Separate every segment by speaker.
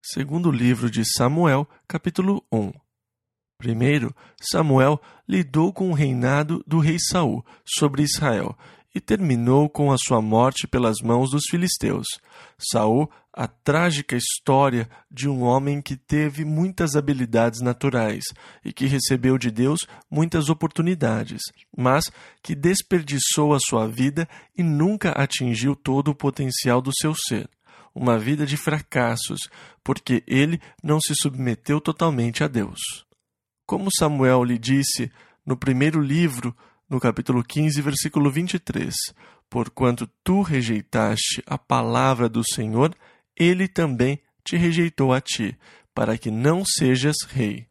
Speaker 1: Segundo livro de Samuel, capítulo 1. Primeiro, Samuel lidou com o reinado do rei Saul sobre Israel e terminou com a sua morte pelas mãos dos filisteus. Saul, a trágica história de um homem que teve muitas habilidades naturais e que recebeu de Deus muitas oportunidades, mas que desperdiçou a sua vida e nunca atingiu todo o potencial do seu ser. Uma vida de fracassos, porque ele não se submeteu totalmente a Deus. Como Samuel lhe disse no primeiro livro, no capítulo 15, versículo 23, porquanto tu rejeitaste a palavra do Senhor, ele também te rejeitou a ti, para que não sejas rei.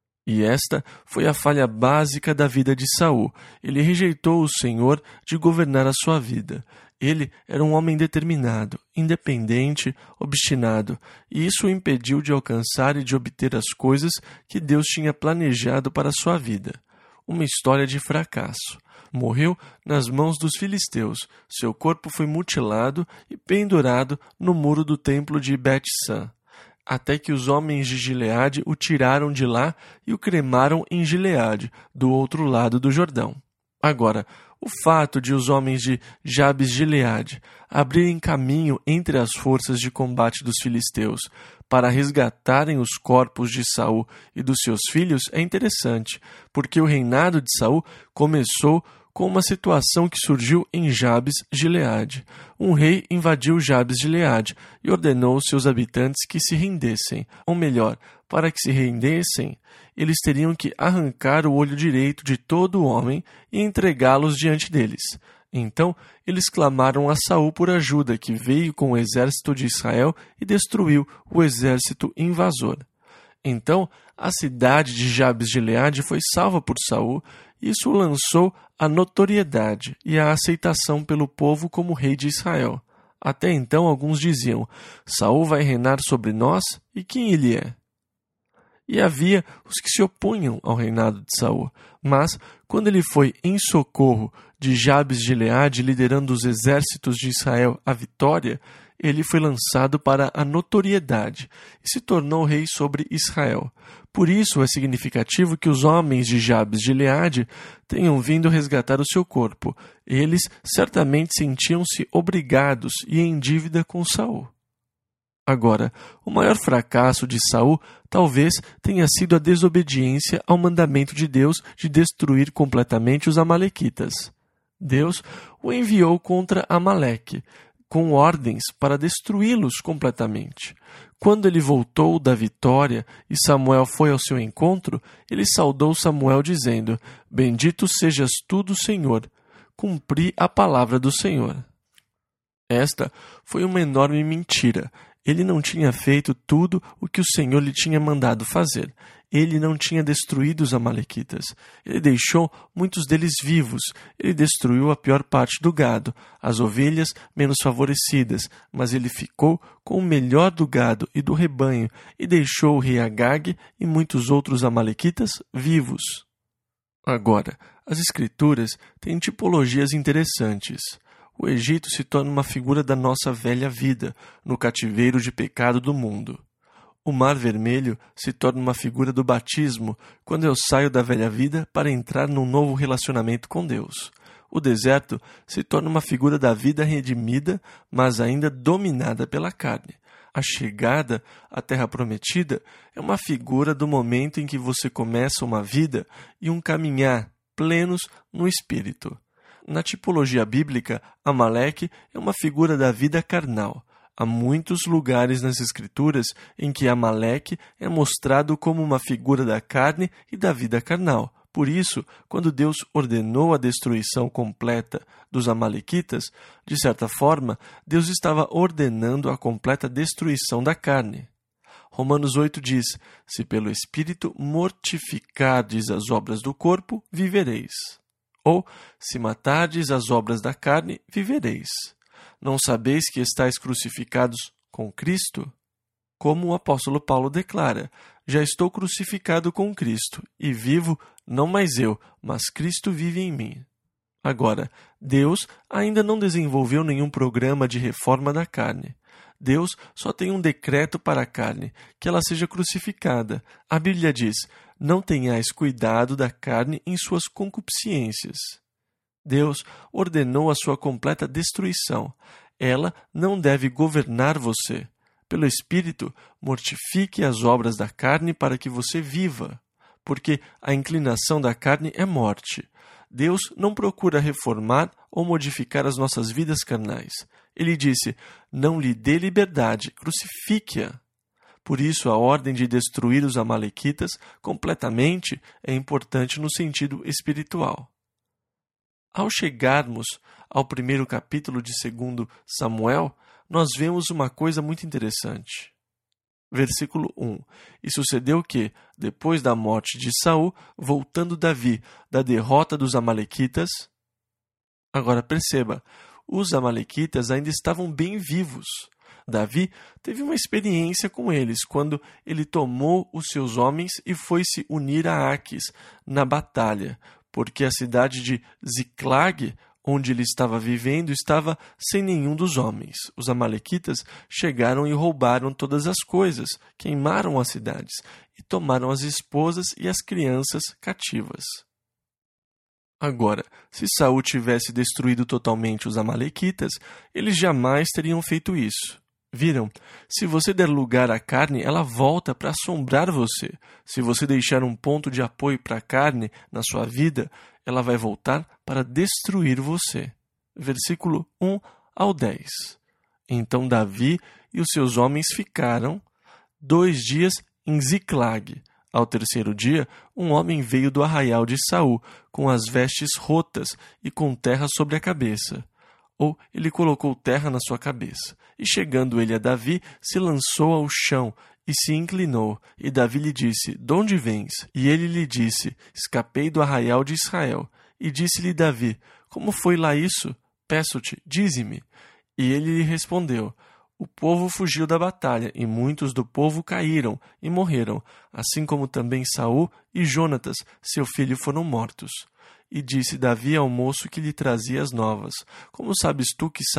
Speaker 1: E esta foi a falha básica da vida de Saul. Ele rejeitou o Senhor de governar a sua vida. Ele era um homem determinado, independente, obstinado, e isso o impediu de alcançar e de obter as coisas que Deus tinha planejado para a sua vida. Uma história de fracasso. Morreu nas mãos dos filisteus. Seu corpo foi mutilado e pendurado no muro do templo de Bet-San, até que os homens de Gileade o tiraram de lá e o cremaram em Gileade, do outro lado do Jordão. Agora, o fato de os homens de Jabes-Gileade abrirem caminho entre as forças de combate dos filisteus para resgatarem os corpos de Saul e dos seus filhos é interessante, porque o reinado de Saul começou com uma situação que surgiu em Jabes-Gileade. Um rei invadiu Jabes-Gileade e ordenou aos seus habitantes que se rendessem, ou melhor, para que se rendessem, eles teriam que arrancar o olho direito de todo homem e entregá-los diante deles. Então, eles clamaram a Saul por ajuda, que veio com o exército de Israel e destruiu o exército invasor. Então, a cidade de Jabes-Gileade foi salva por Saul, e isso o lançou à notoriedade e à aceitação pelo povo como rei de Israel. Até então, alguns diziam: Saul vai reinar sobre nós? E quem ele é? E havia os que se opunham ao reinado de Saul. Mas, quando ele foi em socorro de Jabes-Gileade, liderando os exércitos de Israel à vitória, ele foi lançado para a notoriedade e se tornou rei sobre Israel. Por isso é significativo que os homens de Jabes-Gileade tenham vindo resgatar o seu corpo. Eles certamente sentiam-se obrigados e em dívida com Saul. Agora, o maior fracasso de Saul talvez tenha sido a desobediência ao mandamento de Deus de destruir completamente os amalequitas. Deus o enviou contra Amaleque, com ordens para destruí-los completamente. Quando ele voltou da vitória e Samuel foi ao seu encontro, ele saudou Samuel dizendo: Bendito sejas tu do Senhor, cumpri a palavra do Senhor. Esta foi uma enorme mentira. Ele não tinha feito tudo o que o Senhor lhe tinha mandado fazer. Ele não tinha destruído os amalequitas. Ele deixou muitos deles vivos. Ele destruiu a pior parte do gado, as ovelhas menos favorecidas, mas ele ficou com o melhor do gado e do rebanho e deixou o rei Agag e muitos outros amalequitas vivos. Agora, as Escrituras têm tipologias interessantes. O Egito se torna uma figura da nossa velha vida, no cativeiro de pecado do mundo. O Mar Vermelho se torna uma figura do batismo, quando eu saio da velha vida para entrar num novo relacionamento com Deus. O deserto se torna uma figura da vida redimida, mas ainda dominada pela carne. A chegada à Terra Prometida é uma figura do momento em que você começa uma vida e um caminhar plenos no Espírito. Na tipologia bíblica, Amaleque é uma figura da vida carnal. Há muitos lugares nas Escrituras em que Amaleque é mostrado como uma figura da carne e da vida carnal. Por isso, quando Deus ordenou a destruição completa dos amalequitas, de certa forma, Deus estava ordenando a completa destruição da carne. Romanos 8 diz: Se pelo Espírito mortificardes as obras do corpo, vivereis. Ou, se matardes as obras da carne, vivereis. Não sabeis que estáis crucificados com Cristo? Como o apóstolo Paulo declara: Já estou crucificado com Cristo, e vivo não mais eu, mas Cristo vive em mim. Agora, Deus ainda não desenvolveu nenhum programa de reforma da carne. Deus só tem um decreto para a carne, que ela seja crucificada. A Bíblia diz: não tenhais cuidado da carne em suas concupiscências. Deus ordenou a sua completa destruição. Ela não deve governar você. Pelo Espírito, mortifique as obras da carne para que você viva, porque a inclinação da carne é morte. Deus não procura reformar ou modificar as nossas vidas carnais. Ele disse: não lhe dê liberdade, crucifique-a. Por isso, a ordem de destruir os amalequitas completamente é importante no sentido espiritual. Ao chegarmos ao primeiro capítulo de 2 Samuel, nós vemos uma coisa muito interessante. Versículo 1. E sucedeu que, depois da morte de Saul, voltando Davi da derrota dos amalequitas... Agora perceba, os amalequitas ainda estavam bem vivos. Davi teve uma experiência com eles, quando ele tomou os seus homens e foi se unir a Aquis na batalha, porque a cidade de Ziclag, onde ele estava vivendo, estava sem nenhum dos homens. Os amalequitas chegaram e roubaram todas as coisas, queimaram as cidades e tomaram as esposas e as crianças cativas. Agora, se Saul tivesse destruído totalmente os amalequitas, eles jamais teriam feito isso. Viram? Se você der lugar à carne, ela volta para assombrar você. Se você deixar um ponto de apoio para a carne na sua vida, ela vai voltar para destruir você. Versículo 1 ao 10. Então Davi e os seus homens ficaram 2 dias em Ziclag. Ao terceiro dia, um homem veio do arraial de Saul, com as vestes rotas e com terra sobre a cabeça. Ou ele colocou terra na sua cabeça. E chegando ele a Davi, se lançou ao chão e se inclinou. E Davi lhe disse: de onde vens? E ele lhe disse: escapei do arraial de Israel. E disse-lhe Davi: como foi lá isso? Peço-te, dize-me. E ele lhe respondeu: o povo fugiu da batalha, e muitos do povo caíram e morreram, assim como também Saul e Jonatas, seu filho, foram mortos. E disse Davi ao moço que lhe trazia as novas: Como sabes tu que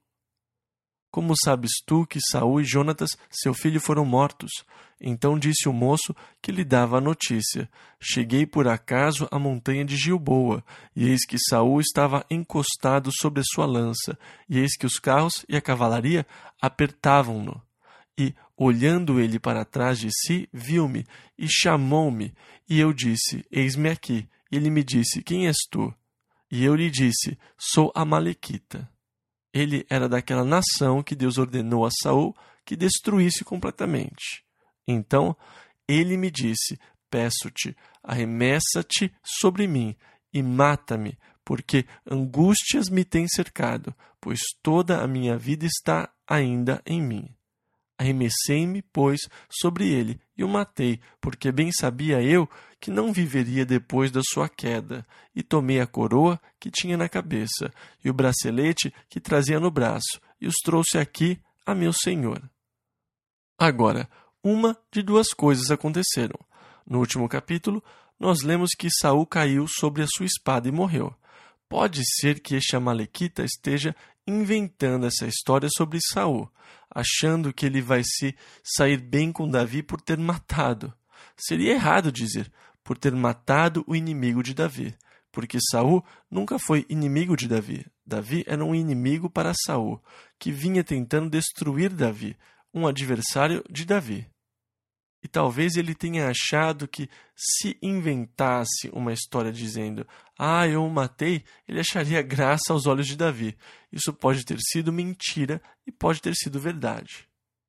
Speaker 1: Saul e Jonatas, seu filho, foram mortos? Então disse o moço que lhe dava a notícia: cheguei por acaso à montanha de Gilboa, e eis que Saul estava encostado sobre a sua lança, e eis que os carros e a cavalaria apertavam-no. E, olhando ele para trás de si, viu-me e chamou-me, e eu disse: eis-me aqui. E ele me disse: quem és tu? E eu lhe disse: sou amalequita. Ele era daquela nação que Deus ordenou a Saul que destruísse completamente. Então ele me disse: peço-te, arremessa-te sobre mim e mata-me, porque angústias me têm cercado, pois toda a minha vida está ainda em mim. Arremessei-me, pois, sobre ele e o matei, porque bem sabia eu que não viveria depois da sua queda, e tomei a coroa que tinha na cabeça e o bracelete que trazia no braço, e os trouxe aqui a meu senhor. Agora, uma de 2 coisas aconteceram. No último capítulo, nós lemos que Saul caiu sobre a sua espada e morreu. Pode ser que este amalequita esteja inventando essa história sobre Saul, achando que ele vai se sair bem com Davi por ter matado. Seria errado dizer por ter matado o inimigo de Davi, porque Saul nunca foi inimigo de Davi. Davi era um inimigo para Saul, que vinha tentando destruir Davi, um adversário de Davi. E talvez ele tenha achado que, se inventasse uma história dizendo eu o matei, ele acharia graça aos olhos de Davi. Isso pode ter sido mentira e pode ter sido verdade.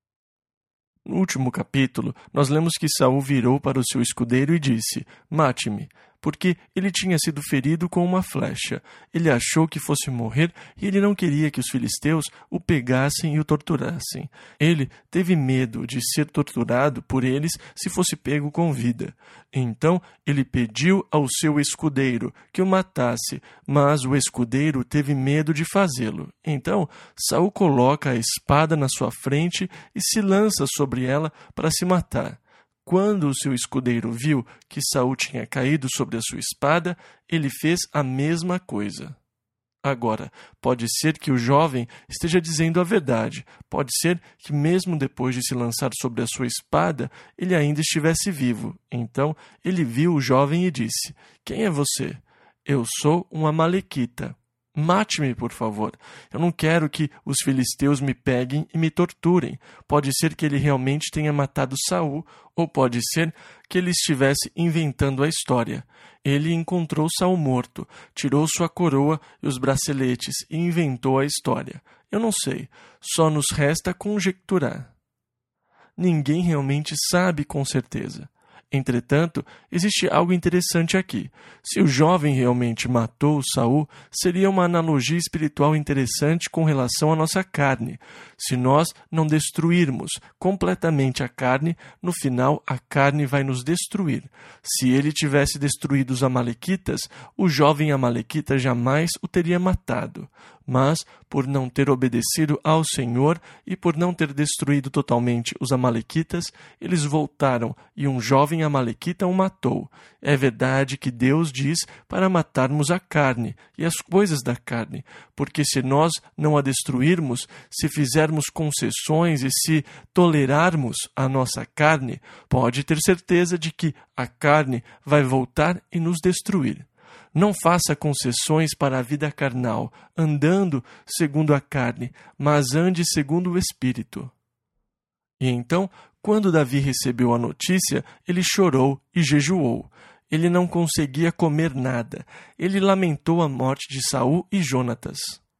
Speaker 1: No último capítulo, nós lemos que Saul virou para o seu escudeiro e disse: mate-me, porque ele tinha sido ferido com uma flecha. Ele achou que fosse morrer e ele não queria que os filisteus o pegassem e o torturassem. Ele teve medo de ser torturado por eles se fosse pego com vida. Então ele pediu ao seu escudeiro que o matasse, mas o escudeiro teve medo de fazê-lo. Então Saul coloca a espada na sua frente e se lança sobre ela para se matar. Quando o seu escudeiro viu que Saul tinha caído sobre a sua espada, ele fez a mesma coisa. Agora, pode ser que o jovem esteja dizendo a verdade. Pode ser que, mesmo depois de se lançar sobre a sua espada, ele ainda estivesse vivo. Então, ele viu o jovem e disse: "Quem é você?" "Eu sou um amalequita." "Mate-me, por favor. Eu não quero que os filisteus me peguem e me torturem." Pode ser que ele realmente tenha matado Saul, ou pode ser que ele estivesse inventando a história. Ele encontrou Saul morto, tirou sua coroa e os braceletes e inventou a história. Eu não sei. Só nos resta conjecturar. Ninguém realmente sabe com certeza. Entretanto, existe algo interessante aqui. Se o jovem realmente matou Saul, seria uma analogia espiritual interessante com relação à nossa carne. Se nós não destruirmos completamente a carne, no final a carne vai nos destruir. Se ele tivesse destruído os amalequitas, o jovem amalequita jamais o teria matado. Mas, por não ter obedecido ao Senhor e por não ter destruído totalmente os amalequitas, eles voltaram e um jovem amalequita o matou. É verdade que Deus diz para matarmos a carne e as coisas da carne, porque se nós não a destruirmos, se fizermos concessões e se tolerarmos a nossa carne, pode ter certeza de que a carne vai voltar e nos destruir. Não faça concessões para a vida carnal, andando segundo a carne, mas ande segundo o Espírito. E então, quando Davi recebeu a notícia, ele chorou e jejuou. Ele não conseguia comer nada. Ele lamentou a morte de Saul e Jonatas.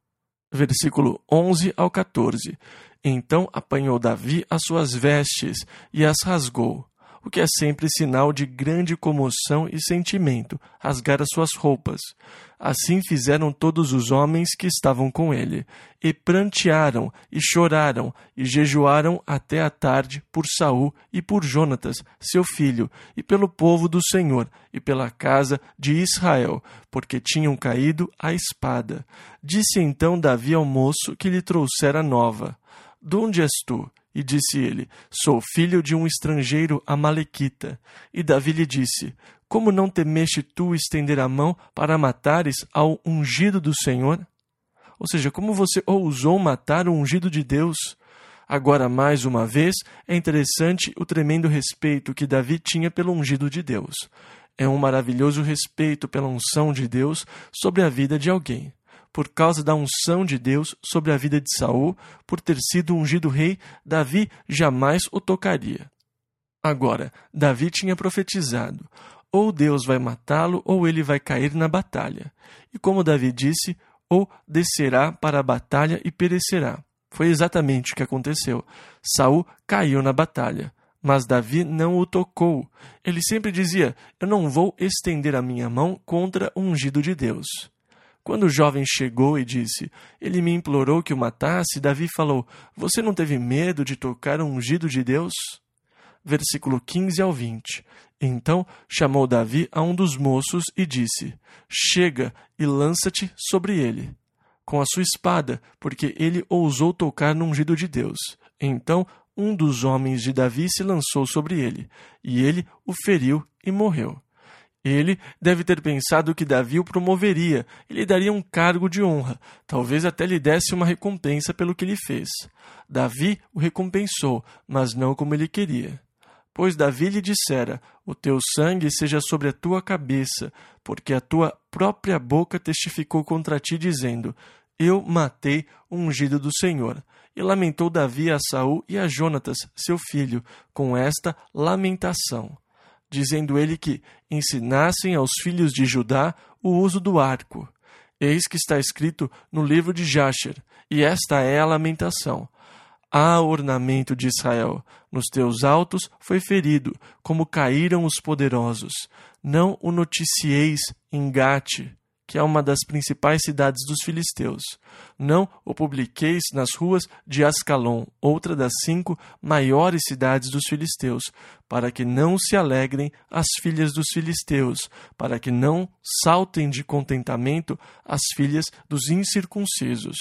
Speaker 1: Versículo 11 ao 14. Então apanhou Davi as suas vestes e as rasgou, o que é sempre sinal de grande comoção e sentimento, rasgar as suas roupas. Assim fizeram todos os homens que estavam com ele, e prantearam, e choraram, e jejuaram até a tarde por Saul e por Jonatas, seu filho, e pelo povo do Senhor, e pela casa de Israel, porque tinham caído à espada. Disse então Davi ao moço que lhe trouxera nova: "De onde és tu?" E disse ele: "Sou filho de um estrangeiro amalequita." E Davi lhe disse: "Como não temeste tu estender a mão para matares ao ungido do Senhor?" Ou seja, como você ousou matar o ungido de Deus? Agora, mais uma vez, é interessante o tremendo respeito que Davi tinha pelo ungido de Deus. É um maravilhoso respeito pela unção de Deus sobre a vida de alguém. Por causa da unção de Deus sobre a vida de Saul, por ter sido ungido rei, Davi jamais o tocaria. Agora, Davi tinha profetizado: ou Deus vai matá-lo, ou ele vai cair na batalha. E como Davi disse, ou descerá para a batalha e perecerá. Foi exatamente o que aconteceu. Saul caiu na batalha, mas Davi não o tocou. Ele sempre dizia: "Eu não vou estender a minha mão contra o ungido de Deus." Quando o jovem chegou e disse: "Ele me implorou que o matasse", Davi falou: "Você não teve medo de tocar o ungido de Deus?" Versículo 15 ao 20. Então chamou Davi a um dos moços e disse: "Chega e lança-te sobre ele com a sua espada, porque ele ousou tocar no ungido de Deus." Então um dos homens de Davi se lançou sobre ele, e ele o feriu e morreu. Ele deve ter pensado que Davi o promoveria e lhe daria um cargo de honra, talvez até lhe desse uma recompensa pelo que ele fez. Davi o recompensou, mas não como ele queria. Pois Davi lhe dissera: "O teu sangue seja sobre a tua cabeça, porque a tua própria boca testificou contra ti, dizendo: Eu matei o ungido do Senhor." E lamentou Davi a Saul e a Jonatas, seu filho, com esta lamentação, dizendo ele que ensinassem aos filhos de Judá o uso do arco. Eis que está escrito no livro de Jasher, e esta é a lamentação: "Ah, ornamento de Israel, nos teus altos foi ferido, como caíram os poderosos. Não o noticieis em Gate, que é uma das principais cidades dos filisteus. Não o publiqueis nas ruas de Ascalon, outra das 5 maiores cidades dos filisteus, para que não se alegrem as filhas dos filisteus, para que não saltem de contentamento as filhas dos incircuncisos."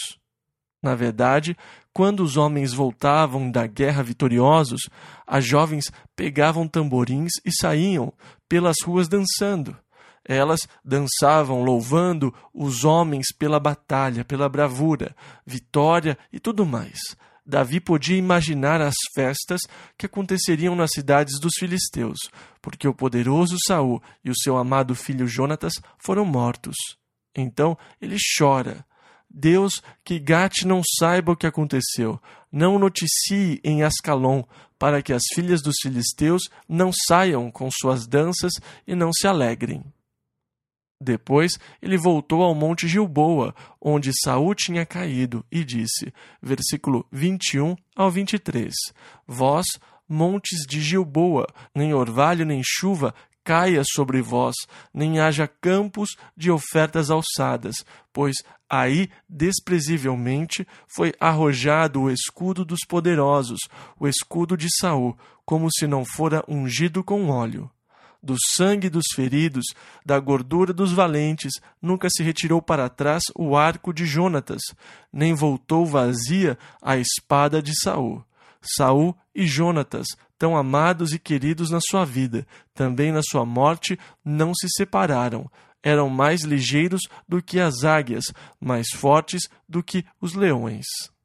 Speaker 1: Na verdade, quando os homens voltavam da guerra vitoriosos, as jovens pegavam tamborins e saíam pelas ruas dançando. Elas dançavam louvando os homens pela batalha, pela bravura, vitória e tudo mais. Davi podia imaginar as festas que aconteceriam nas cidades dos filisteus, porque o poderoso Saul e o seu amado filho Jonatas foram mortos. Então ele chora. Deus, que Gate não saiba o que aconteceu, não noticie em Ascalon, para que as filhas dos filisteus não saiam com suas danças e não se alegrem. Depois ele voltou ao monte Gilboa, onde Saul tinha caído, e disse, versículo 21 ao 23, Vós, montes de Gilboa, nem orvalho nem chuva caia sobre vós, nem haja campos de ofertas alçadas, pois aí desprezivelmente foi arrojado o escudo dos poderosos, o escudo de Saul, como se não fora ungido com óleo. Do sangue dos feridos, da gordura dos valentes, nunca se retirou para trás o arco de Jonatas, nem voltou vazia a espada de Saul. Saul e Jonatas, tão amados e queridos na sua vida, também na sua morte, não se separaram. Eram mais ligeiros do que as águias, mais fortes do que os leões.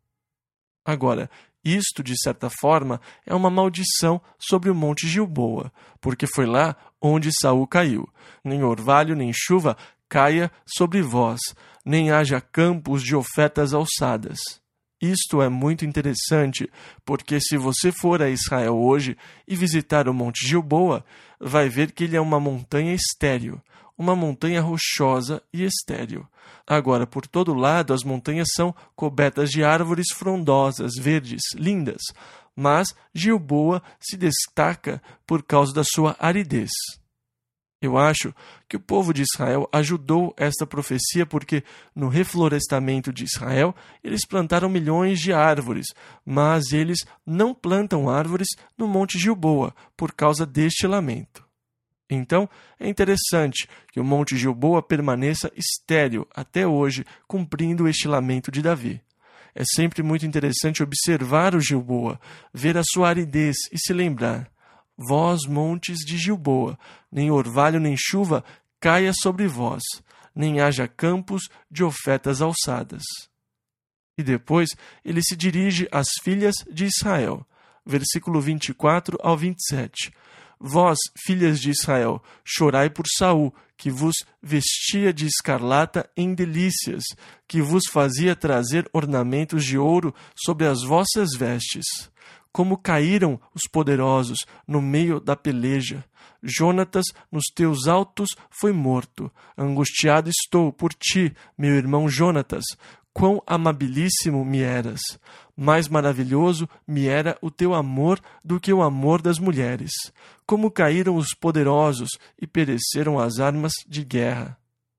Speaker 1: Agora, isto, de certa forma, é uma maldição sobre o monte Gilboa, porque foi lá onde Saul caiu. Nem orvalho nem chuva caia sobre vós, nem haja campos de ofertas alçadas. Isto é muito interessante, porque se você for a Israel hoje e visitar o monte Gilboa, vai ver que ele é uma montanha estéril, uma montanha rochosa e estéril. Agora, por todo lado, as montanhas são cobertas de árvores frondosas, verdes, lindas, mas Gilboa se destaca por causa da sua aridez. Eu acho que o povo de Israel ajudou esta profecia porque, no reflorestamento de Israel, eles plantaram milhões de árvores, mas eles não plantam árvores no Monte Gilboa por causa deste lamento. Então, é interessante que o Monte Gilboa permaneça estéril até hoje, cumprindo este lamento de Davi. É sempre muito interessante observar o Gilboa, ver a sua aridez e se lembrar: Vós, montes de Gilboa, nem orvalho nem chuva caia sobre vós, nem haja campos de ofertas alçadas. E depois ele se dirige às filhas de Israel, versículo 24 ao 27. Vós, filhas de Israel, chorai por Saul, que vos vestia de escarlata em delícias, que vos fazia trazer ornamentos de ouro sobre as vossas vestes. Como caíram os poderosos no meio da peleja. Jonatas, nos teus altos, foi morto. Angustiado estou por ti, meu irmão Jonatas. Quão amabilíssimo me eras! Mais maravilhoso me era o teu amor do que o amor das mulheres. Como caíram os poderosos e pereceram as armas de guerra.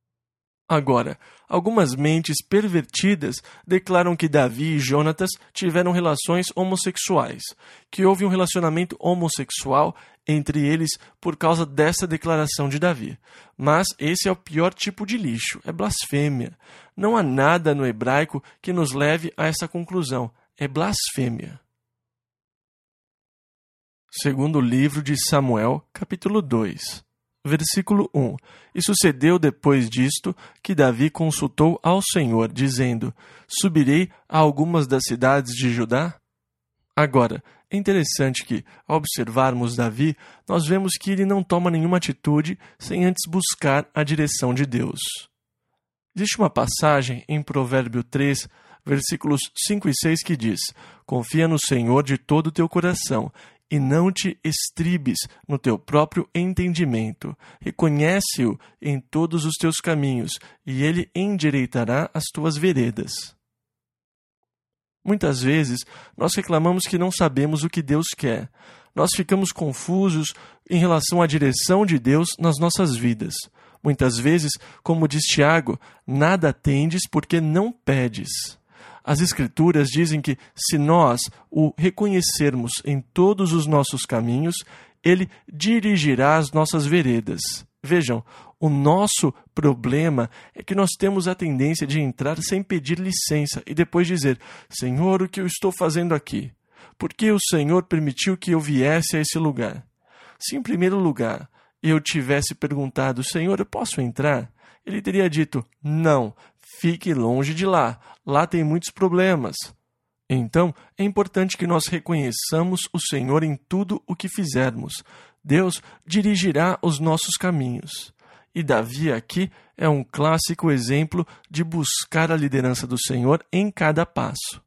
Speaker 1: Agora, algumas mentes pervertidas declaram que Davi e Jonatas tiveram relações homossexuais, que houve um relacionamento homossexual entre eles por causa dessa declaração de Davi. Mas esse é o pior tipo de lixo, é blasfêmia. Não há nada no hebraico que nos leve a essa conclusão, é blasfêmia. Segundo livro de Samuel, capítulo 2. Versículo 1. E sucedeu depois disto que Davi consultou ao Senhor, dizendo: Subirei a algumas das cidades de Judá? Agora, é interessante que, ao observarmos Davi, nós vemos que ele não toma nenhuma atitude sem antes buscar a direção de Deus. Existe uma passagem em Provérbio 3, versículos 5 e 6 que diz: Confia no Senhor de todo o teu coração, e não te estribes no teu próprio entendimento. Reconhece-o em todos os teus caminhos, e ele endireitará as tuas veredas. Muitas vezes, nós reclamamos que não sabemos o que Deus quer. Nós ficamos confusos em relação à direção de Deus nas nossas vidas. Muitas vezes, como diz Tiago, nada tendes porque não pedes. As Escrituras dizem que, se nós o reconhecermos em todos os nossos caminhos, ele dirigirá as nossas veredas. Vejam, o nosso problema é que nós temos a tendência de entrar sem pedir licença e depois dizer: Senhor, o que eu estou fazendo aqui? Por que o Senhor permitiu que eu viesse a esse lugar? Se, em primeiro lugar, eu tivesse perguntado, Senhor, eu posso entrar? Ele teria dito, não, fique longe de lá, lá tem muitos problemas. Então, é importante que nós reconheçamos o Senhor em tudo o que fizermos. Deus dirigirá os nossos caminhos. E Davi aqui é um clássico exemplo de buscar a liderança do Senhor em cada passo.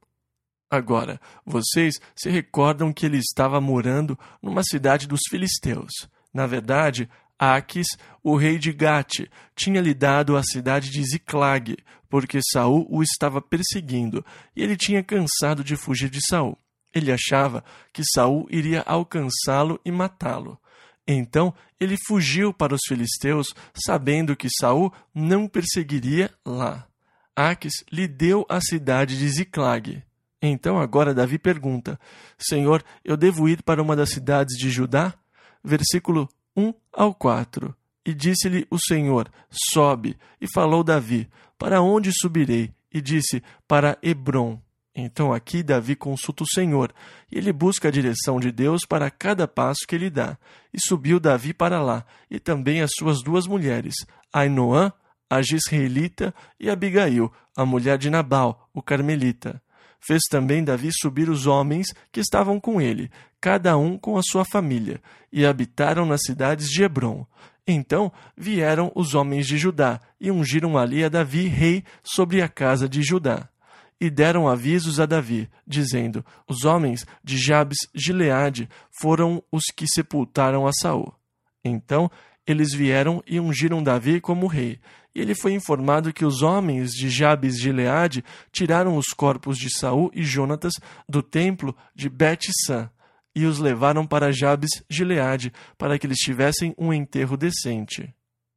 Speaker 1: Agora, vocês se recordam que ele estava morando numa cidade dos filisteus. Na verdade, Aquis, o rei de Gate, tinha lhe dado a cidade de Ziclag, porque Saul o estava perseguindo, e ele tinha cansado de fugir de Saul. Ele achava que Saul iria alcançá-lo e matá-lo. Então, ele fugiu para os filisteus, sabendo que Saul não perseguiria lá. Aquis lhe deu a cidade de Ziclag. Então agora Davi pergunta, Senhor, eu devo ir para uma das cidades de Judá? Versículo 1 ao 4. E disse-lhe o Senhor, sobe. E falou Davi, para onde subirei? E disse, para Hebrom. Então aqui Davi consulta o Senhor, e ele busca a direção de Deus para cada passo que ele dá. E subiu Davi para lá, e também as suas 2 mulheres, Ainoã, a Gisraelita, e Abigail, a mulher de Nabal, o carmelita. Fez também Davi subir os homens que estavam com ele, cada um com a sua família, e habitaram nas cidades de Hebrom. Então vieram os homens de Judá, e ungiram ali a Davi rei sobre a casa de Judá. E deram avisos a Davi, dizendo, os homens de Jabes Gileade foram os que sepultaram a Saul. Então eles vieram e ungiram Davi como rei. E ele foi informado que os homens de Jabes Gileade tiraram os corpos de Saul e Jonatas do templo de Bet-San e os levaram para Jabes Gileade, para que eles tivessem um enterro decente.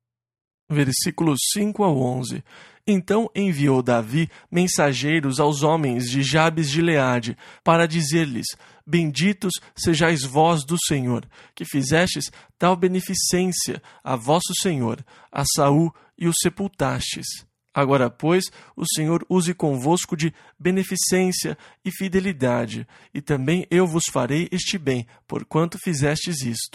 Speaker 1: Versículos 5 ao 11. Então enviou Davi mensageiros aos homens de Jabes Gileade, para dizer-lhes, benditos sejais vós do Senhor, que fizestes tal beneficência a vosso Senhor, a Saul, e o sepultastes. Agora, pois, o Senhor use convosco de beneficência e fidelidade, e também eu vos farei este bem, porquanto fizestes isto.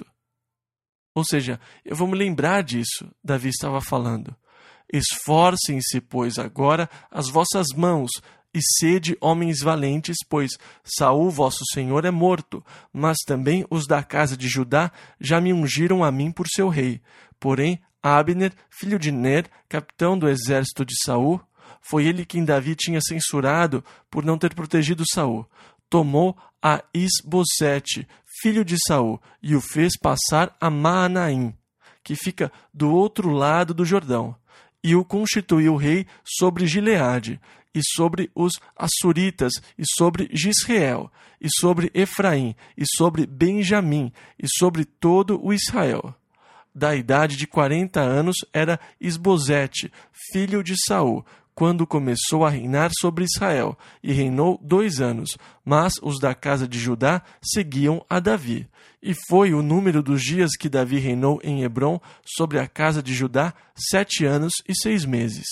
Speaker 1: Ou seja, eu vou me lembrar disso, Davi estava falando. Esforcem-se, pois, agora as vossas mãos, e sede homens valentes, pois Saul, vosso senhor, é morto, mas também os da casa de Judá já me ungiram a mim por seu rei. Porém, Abner, filho de Ner, capitão do exército de Saul, foi ele quem Davi tinha censurado por não ter protegido Saul. Tomou a Isbosete, filho de Saul, e o fez passar a Maanaim, que fica do outro lado do Jordão, e o constituiu rei sobre Gileade, e sobre os Assuritas, e sobre Gisreel, e sobre Efraim, e sobre Benjamim, e sobre todo o Israel. Da idade de 40 anos era Isbosete, filho de Saul, quando começou a reinar sobre Israel, e reinou 2 anos, mas os da casa de Judá seguiam a Davi. E foi o número dos dias que Davi reinou em Hebrom sobre a casa de Judá 7 anos e 6 meses.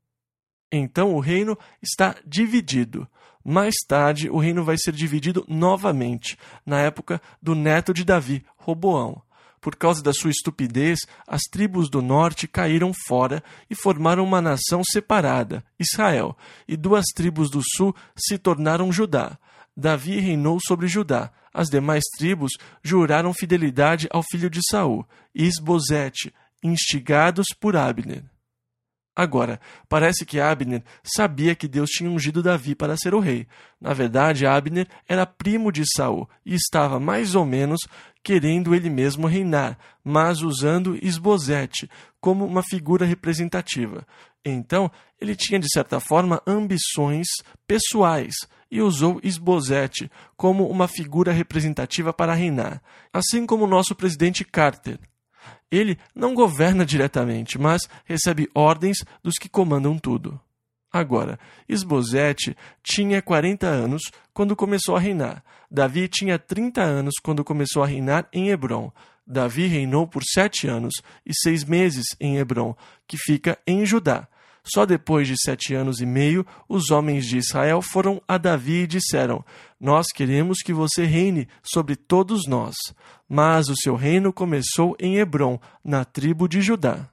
Speaker 1: Então o reino está dividido. Mais tarde o reino vai ser dividido novamente, na época do neto de Davi, Roboão. Por causa da sua estupidez, as tribos do norte caíram fora e formaram uma nação separada, Israel, e 2 tribos do sul se tornaram Judá. Davi reinou sobre Judá. As demais tribos juraram fidelidade ao filho de Saul, Isbosete, instigados por Abner. Agora, parece que Abner sabia que Deus tinha ungido Davi para ser o rei. Na verdade, Abner era primo de Saul e estava mais ou menos querendo ele mesmo reinar, mas usando Isbosete como uma figura representativa. Então, ele tinha de certa forma ambições pessoais e usou Isbosete como uma figura representativa para reinar, assim como o nosso presidente Carter. Ele não governa diretamente, mas recebe ordens dos que comandam tudo. Agora, Isbosete tinha 40 anos quando começou a reinar. Davi tinha 30 anos quando começou a reinar em Hebrom. Davi reinou por 7 anos e 6 meses em Hebrom, que fica em Judá. Só depois de 7 anos e meio, os homens de Israel foram a Davi e disseram: Nós queremos que você reine sobre todos nós. Mas o seu reino começou em Hebrom, na tribo de Judá.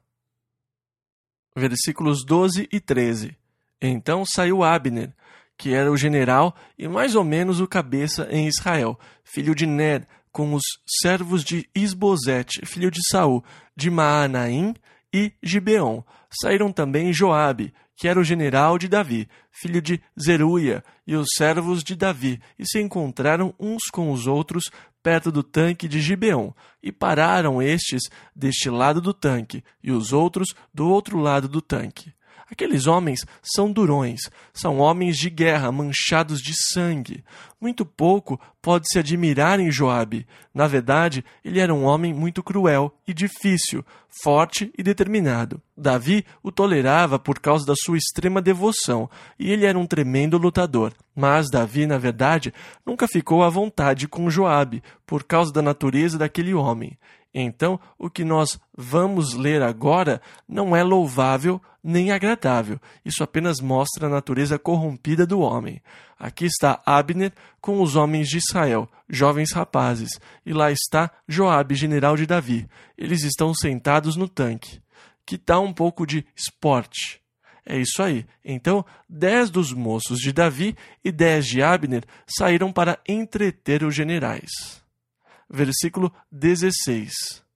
Speaker 1: Versículos 12 e 13. Então saiu Abner, que era o general e mais ou menos o cabeça em Israel, filho de Ner, com os servos de Isbosete, filho de Saul, de Maanaim e Gibeon. Saíram também Joabe, que era o general de Davi, filho de Zeruia, e os servos de Davi, e se encontraram uns com os outros perto do tanque de Gibeon, e pararam estes deste lado do tanque, e os outros do outro lado do tanque. Aqueles homens são durões, são homens de guerra manchados de sangue. Muito pouco pode-se admirar em Joabe. Na verdade, ele era um homem muito cruel e difícil, forte e determinado. Davi o tolerava por causa da sua extrema devoção, e ele era um tremendo lutador. Mas Davi, na verdade, nunca ficou à vontade com Joabe, por causa da natureza daquele homem. Então, o que nós vamos ler agora não é louvável nem agradável. Isso apenas mostra a natureza corrompida do homem. Aqui está Abner com os homens de Israel, jovens rapazes, e lá está Joabe, general de Davi. Eles estão sentados no tanque. Que tal um pouco de esporte? É isso aí. Então, 10 dos moços de Davi e 10 de Abner saíram para entreter os generais. Versículo 16.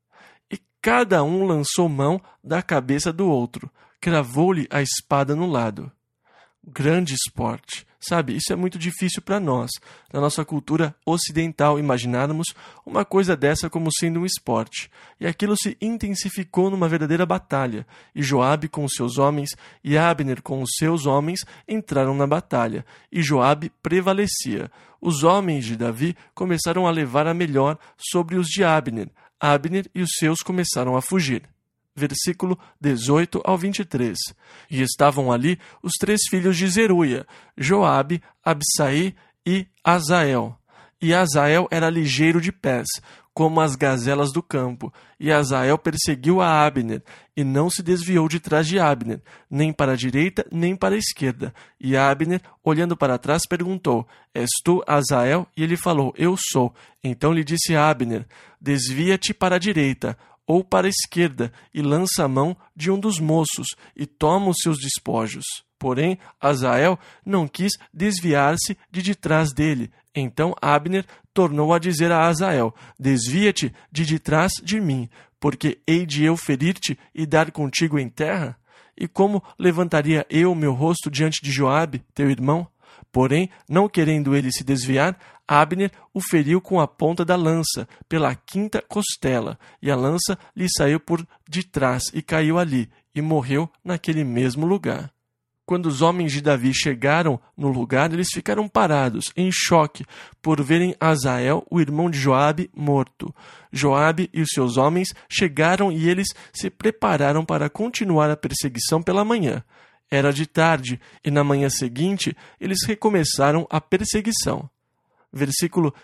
Speaker 1: E cada um lançou mão da cabeça do outro, cravou-lhe a espada no lado. Grande esporte. Sabe, isso é muito difícil para nós, na nossa cultura ocidental, imaginarmos uma coisa dessa como sendo um esporte. E aquilo se intensificou numa verdadeira batalha. E Joabe com os seus homens e Abner com os seus homens entraram na batalha. E Joabe prevalecia. Os homens de Davi começaram a levar a melhor sobre os de Abner. Abner e os seus começaram a fugir. Versículo 18 ao 23. E estavam ali os 3 filhos de Zeruia, Joabe, Abissai e Azael. E Azael era ligeiro de pés, como as gazelas do campo. E Azael perseguiu a Abner, e não se desviou de trás de Abner, nem para a direita, nem para a esquerda. E Abner, olhando para trás, perguntou: És tu, Azael? E ele falou: Eu sou. Então lhe disse Abner: Desvia-te para a direita, ou para a esquerda, e lança a mão de um dos moços, e toma os seus despojos. Porém, Azael não quis desviar-se de detrás dele. Então Abner tornou a dizer a Azael: Desvia-te de detrás de mim, porque hei de eu ferir-te e dar contigo em terra? E como levantaria eu meu rosto diante de Joabe, teu irmão? Porém, não querendo ele se desviar, Abner o feriu com a ponta da lança, pela 5ª costela, e a lança lhe saiu por detrás e caiu ali, e morreu naquele mesmo lugar. Quando os homens de Davi chegaram no lugar, eles ficaram parados, em choque, por verem Azael, o irmão de Joabe, morto. Joabe e os seus homens chegaram e eles se prepararam para continuar a perseguição pela manhã. Era de tarde, e na manhã seguinte eles recomeçaram a perseguição. Versículo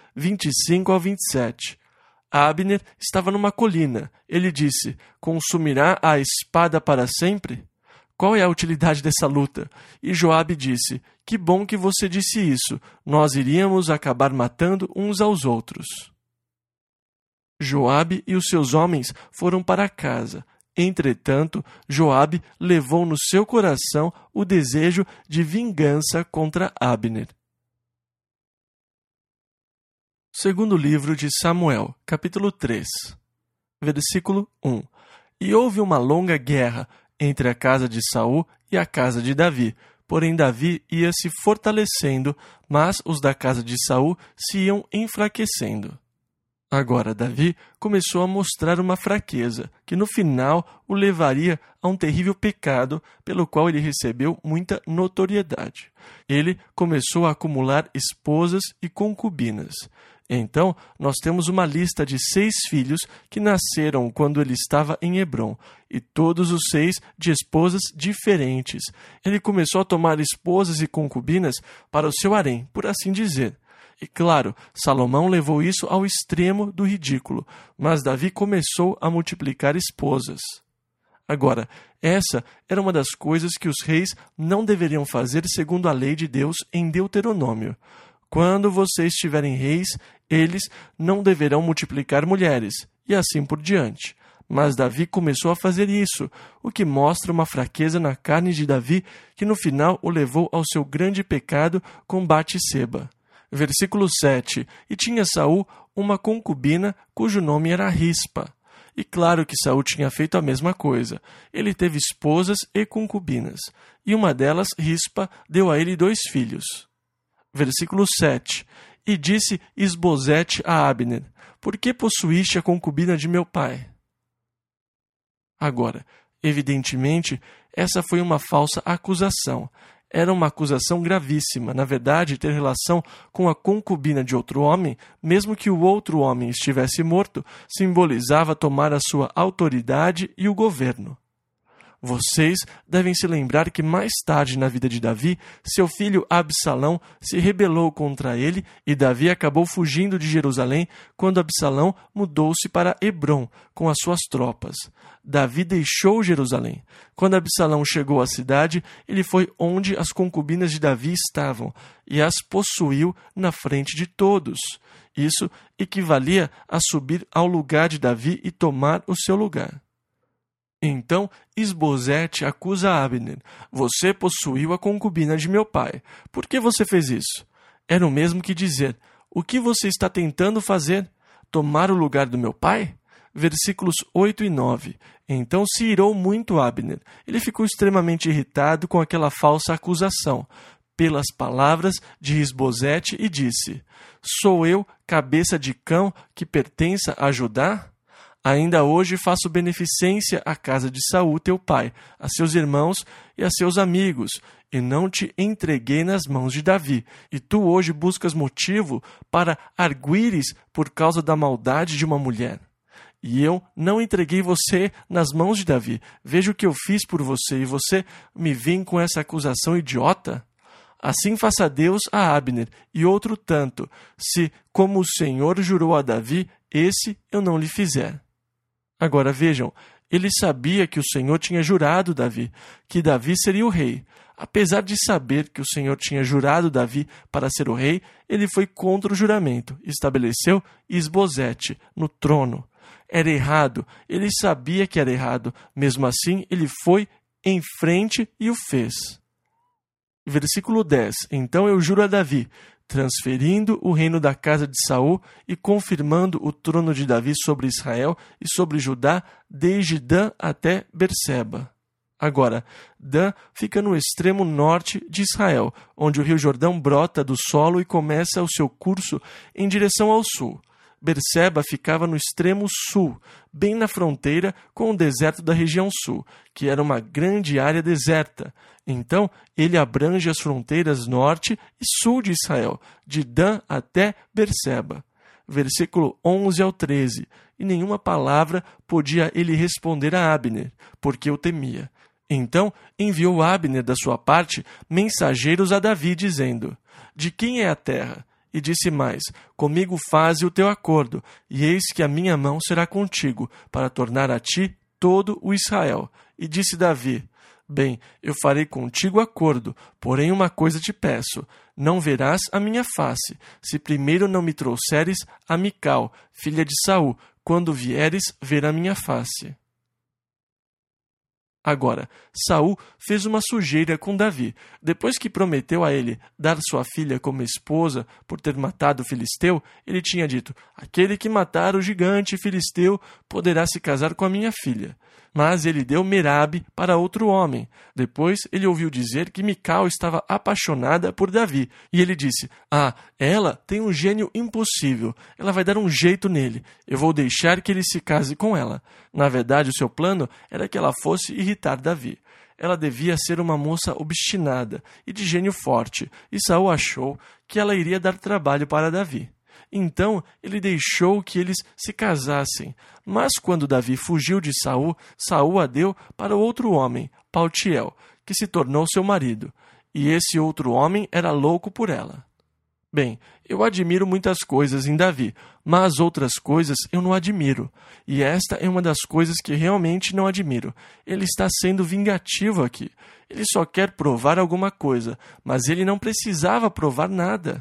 Speaker 1: 25 ao 27. Abner estava numa colina. Ele disse: Consumirá a espada para sempre? Qual é a utilidade dessa luta? E Joabe disse: Que bom que você disse isso. Nós iríamos acabar matando uns aos outros. Joabe e os seus homens foram para casa. Entretanto, Joabe levou no seu coração o desejo de vingança contra Abner. Segundo livro de Samuel, capítulo 3, versículo 1. E houve uma longa guerra entre a casa de Saul e a casa de Davi. Porém, Davi ia se fortalecendo, mas os da casa de Saul se iam enfraquecendo. Agora, Davi começou a mostrar uma fraqueza, que no final o levaria a um terrível pecado, pelo qual ele recebeu muita notoriedade. Ele começou a acumular esposas e concubinas. Então, nós temos uma lista de 6 filhos que nasceram quando ele estava em Hebrom, e todos os 6 de esposas diferentes. Ele começou a tomar esposas e concubinas para o seu harém, por assim dizer. E claro, Salomão levou isso ao extremo do ridículo, mas Davi começou a multiplicar esposas. Agora, essa era uma das coisas que os reis não deveriam fazer segundo a lei de Deus em Deuteronômio. Quando vocês tiverem reis, eles não deverão multiplicar mulheres, e assim por diante. Mas Davi começou a fazer isso, o que mostra uma fraqueza na carne de Davi, que no final o levou ao seu grande pecado com Batseba. Versículo 7. E tinha Saul uma concubina, cujo nome era Rispa. E claro que Saul tinha feito a mesma coisa. Ele teve esposas e concubinas, e uma delas, Rispa, deu a ele 2 filhos. Versículo 7. E disse Isbosete a Abner: Por que possuíste a concubina de meu pai? Agora, evidentemente, essa foi uma falsa acusação. Era uma acusação gravíssima. Na verdade, ter relação com a concubina de outro homem, mesmo que o outro homem estivesse morto, simbolizava tomar a sua autoridade e o governo. Vocês devem se lembrar que mais tarde na vida de Davi, seu filho Absalão se rebelou contra ele e Davi acabou fugindo de Jerusalém quando Absalão mudou-se para Hebrom com as suas tropas. Davi deixou Jerusalém. Quando Absalão chegou à cidade, ele foi onde as concubinas de Davi estavam e as possuiu na frente de todos. Isso equivalia a subir ao lugar de Davi e tomar o seu lugar. Então Isbosete acusa Abner: Você possuiu a concubina de meu pai. Por que você fez isso? Era o mesmo que dizer: O que você está tentando fazer? Tomar o lugar do meu pai? Versículos 8 e 9. Então se irou muito Abner. Ele ficou extremamente irritado com aquela falsa acusação, pelas palavras de Isbosete, e disse: Sou eu, cabeça de cão, que pertença a Judá? Ainda hoje faço beneficência à casa de Saul, teu pai, a seus irmãos e a seus amigos, e não te entreguei nas mãos de Davi. E tu hoje buscas motivo para arguires por causa da maldade de uma mulher. E eu não entreguei você nas mãos de Davi. Veja o que eu fiz por você, e você me vem com essa acusação idiota? Assim faça Deus a Abner, e outro tanto, se, como o Senhor jurou a Davi, esse eu não lhe fizer. Agora vejam, ele sabia que o Senhor tinha jurado Davi, que Davi seria o rei. Apesar de saber que o Senhor tinha jurado Davi para ser o rei, ele foi contra o juramento e estabeleceu Isbosete no trono. Era errado, ele sabia que era errado, mesmo assim ele foi em frente e o fez. Versículo 10. Então eu juro a Davi, transferindo o reino da casa de Saul e confirmando o trono de Davi sobre Israel e sobre Judá, desde Dan até Berseba. Agora, Dan fica no extremo norte de Israel, onde o rio Jordão brota do solo e começa o seu curso em direção ao sul. Berseba ficava no extremo sul, bem na fronteira com o deserto da região sul, que era uma grande área deserta. Então, ele abrange as fronteiras norte e sul de Israel, de Dan até Berseba. Versículo 11 ao 13. E nenhuma palavra podia ele responder a Abner, porque o temia. Então enviou Abner da sua parte mensageiros a Davi, dizendo: De quem é a terra? E disse mais: Comigo faze o teu acordo, e eis que a minha mão será contigo, para tornar a ti todo o Israel. E disse Davi: Bem, eu farei contigo acordo, porém uma coisa te peço: não verás a minha face, se primeiro não me trouxeres a Mical, filha de Saul, quando vieres ver a minha face. Agora, Saul fez uma sujeira com Davi. Depois que prometeu a ele dar sua filha como esposa por ter matado o filisteu, ele tinha dito: Aquele que matar o gigante filisteu poderá se casar com a minha filha. Mas ele deu Merabe para outro homem. Depois ele ouviu dizer que Mical estava apaixonada por Davi. E ele disse: ela tem um gênio impossível. Ela vai dar um jeito nele. Eu vou deixar que ele se case com ela. Na verdade, o seu plano era que ela fosse irritar Davi. Ela devia ser uma moça obstinada e de gênio forte, e Saul achou que ela iria dar trabalho para Davi. Então ele deixou que eles se casassem. Mas quando Davi fugiu de Saul, Saul a deu para outro homem, Paltiel, que se tornou seu marido. E esse outro homem era louco por ela. Bem, eu admiro muitas coisas em Davi, mas outras coisas eu não admiro. E esta é uma das coisas que realmente não admiro. Ele está sendo vingativo aqui. Ele só quer provar alguma coisa, mas ele não precisava provar nada.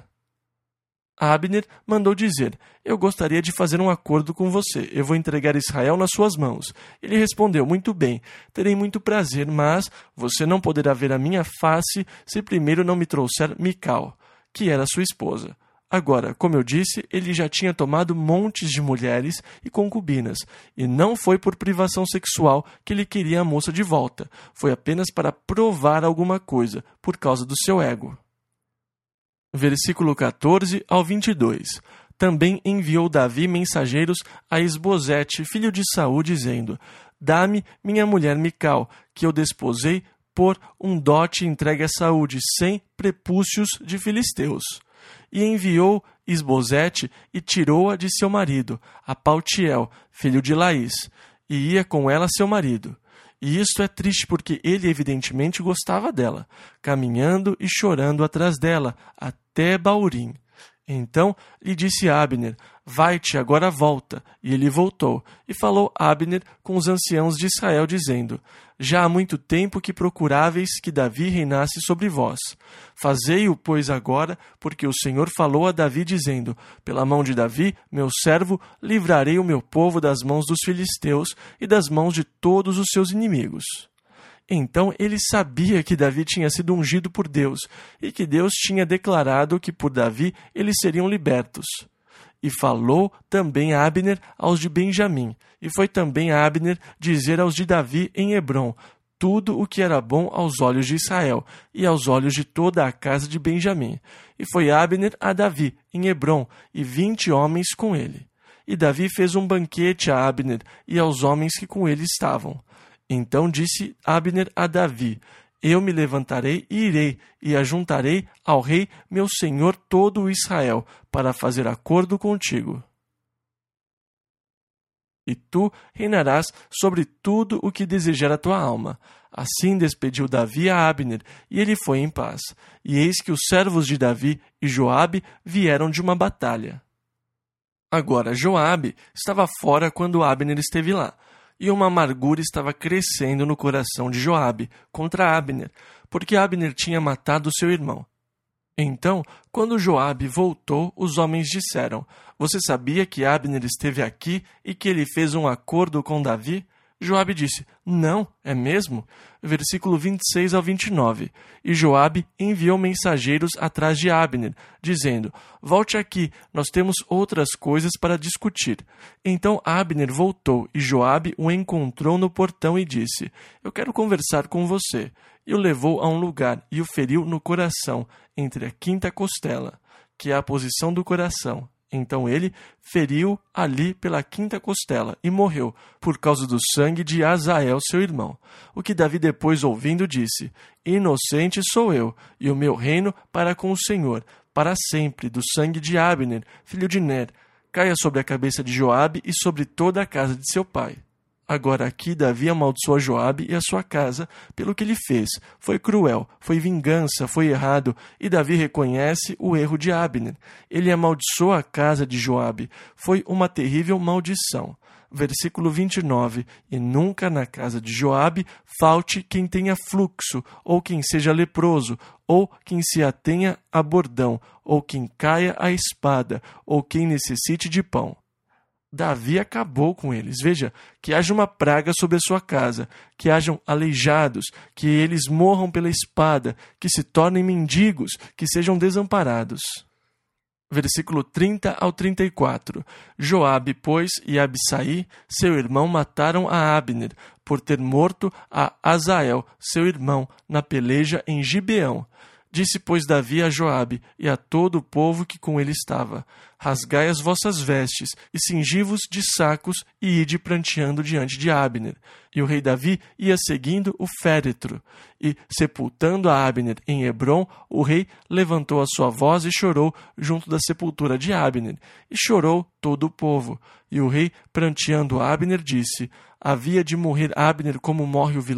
Speaker 1: Abner mandou dizer: eu gostaria de fazer um acordo com você. Eu vou entregar Israel nas suas mãos. Ele respondeu: muito bem, terei muito prazer, mas você não poderá ver a minha face se primeiro não me trouxer Mical, que era sua esposa. Agora, como eu disse, ele já tinha tomado montes de mulheres e concubinas, e não foi por privação sexual que ele queria a moça de volta. Foi apenas para provar alguma coisa, por causa do seu ego. Versículo 14 ao 22. Também enviou Davi mensageiros a Esbozete, filho de Saul, dizendo: dá-me minha mulher Mical, que eu desposei por um dote entregue a Saul de 100 prepúcios de filisteus. E enviou Esbozete e tirou-a de seu marido, a Paltiel, filho de Laís, e ia com ela seu marido. E isto é triste porque ele evidentemente gostava dela, caminhando e chorando atrás dela, até Baurim. Então lhe disse Abner: vai-te, agora volta. E ele voltou. E falou Abner com os anciãos de Israel, dizendo: já há muito tempo que procuráveis que Davi reinasse sobre vós. Fazei-o, pois, agora, porque o Senhor falou a Davi, dizendo: pela mão de Davi, meu servo, livrarei o meu povo das mãos dos filisteus e das mãos de todos os seus inimigos. Então ele sabia que Davi tinha sido ungido por Deus e que Deus tinha declarado que por Davi eles seriam libertos. E falou também a Abner aos de Benjamim, e foi também a Abner dizer aos de Davi em Hebrom tudo o que era bom aos olhos de Israel e aos olhos de toda a casa de Benjamim. E foi Abner a Davi em Hebrom, e 20 homens com ele. E Davi fez um banquete a Abner e aos homens que com ele estavam. Então disse Abner a Davi: eu me levantarei e irei, e ajuntarei ao rei meu senhor todo o Israel, para fazer acordo contigo. E tu reinarás sobre tudo o que desejar a tua alma. Assim despediu Davi a Abner, e ele foi em paz. E eis que os servos de Davi e Joabe vieram de uma batalha. Agora Joabe estava fora quando Abner esteve lá. E uma amargura estava crescendo no coração de Joabe contra Abner, porque Abner tinha matado seu irmão. Então, quando Joabe voltou, os homens disseram: você sabia que Abner esteve aqui e que ele fez um acordo com Davi? Joabe disse: não, é mesmo? Versículo 26 ao 29. E Joabe enviou mensageiros atrás de Abner, dizendo: volte aqui, nós temos outras coisas para discutir. Então Abner voltou, e Joabe o encontrou no portão e disse: eu quero conversar com você. E o levou a um lugar e o feriu no coração, entre a quinta costela, que é a posição do coração. Então ele feriu ali pela quinta costela e morreu, por causa do sangue de Azael, seu irmão. O que Davi depois ouvindo disse: inocente sou eu, e o meu reino para com o Senhor, para sempre, do sangue de Abner, filho de Ner, caia sobre a cabeça de Joabe e sobre toda a casa de seu pai. Agora aqui Davi amaldiçoou Joabe e a sua casa pelo que ele fez. Foi cruel, foi vingança, foi errado, e Davi reconhece o erro de Abner. Ele amaldiçoou a casa de Joabe. Foi uma terrível maldição. Versículo 29. E nunca na casa de Joabe falte quem tenha fluxo, ou quem seja leproso, ou quem se atenha a bordão, ou quem caia à espada, ou quem necessite de pão. Davi acabou com eles. Veja, que haja uma praga sobre a sua casa, que hajam aleijados, que eles morram pela espada, que se tornem mendigos, que sejam desamparados. Versículo 30 ao 34. Joabe, pois, e Abissai, seu irmão, mataram a Abner, por ter morto a Azael, seu irmão, na peleja em Gibeão. Disse, pois, Davi a Joabe e a todo o povo que com ele estava: rasgai as vossas vestes e cingi-vos de sacos e ide pranteando diante de Abner. E o rei Davi ia seguindo o féretro. E, sepultando a Abner em Hebrom, o rei levantou a sua voz e chorou junto da sepultura de Abner. E chorou todo o povo. E o rei, pranteando Abner, disse: havia de morrer Abner como morre o vilão?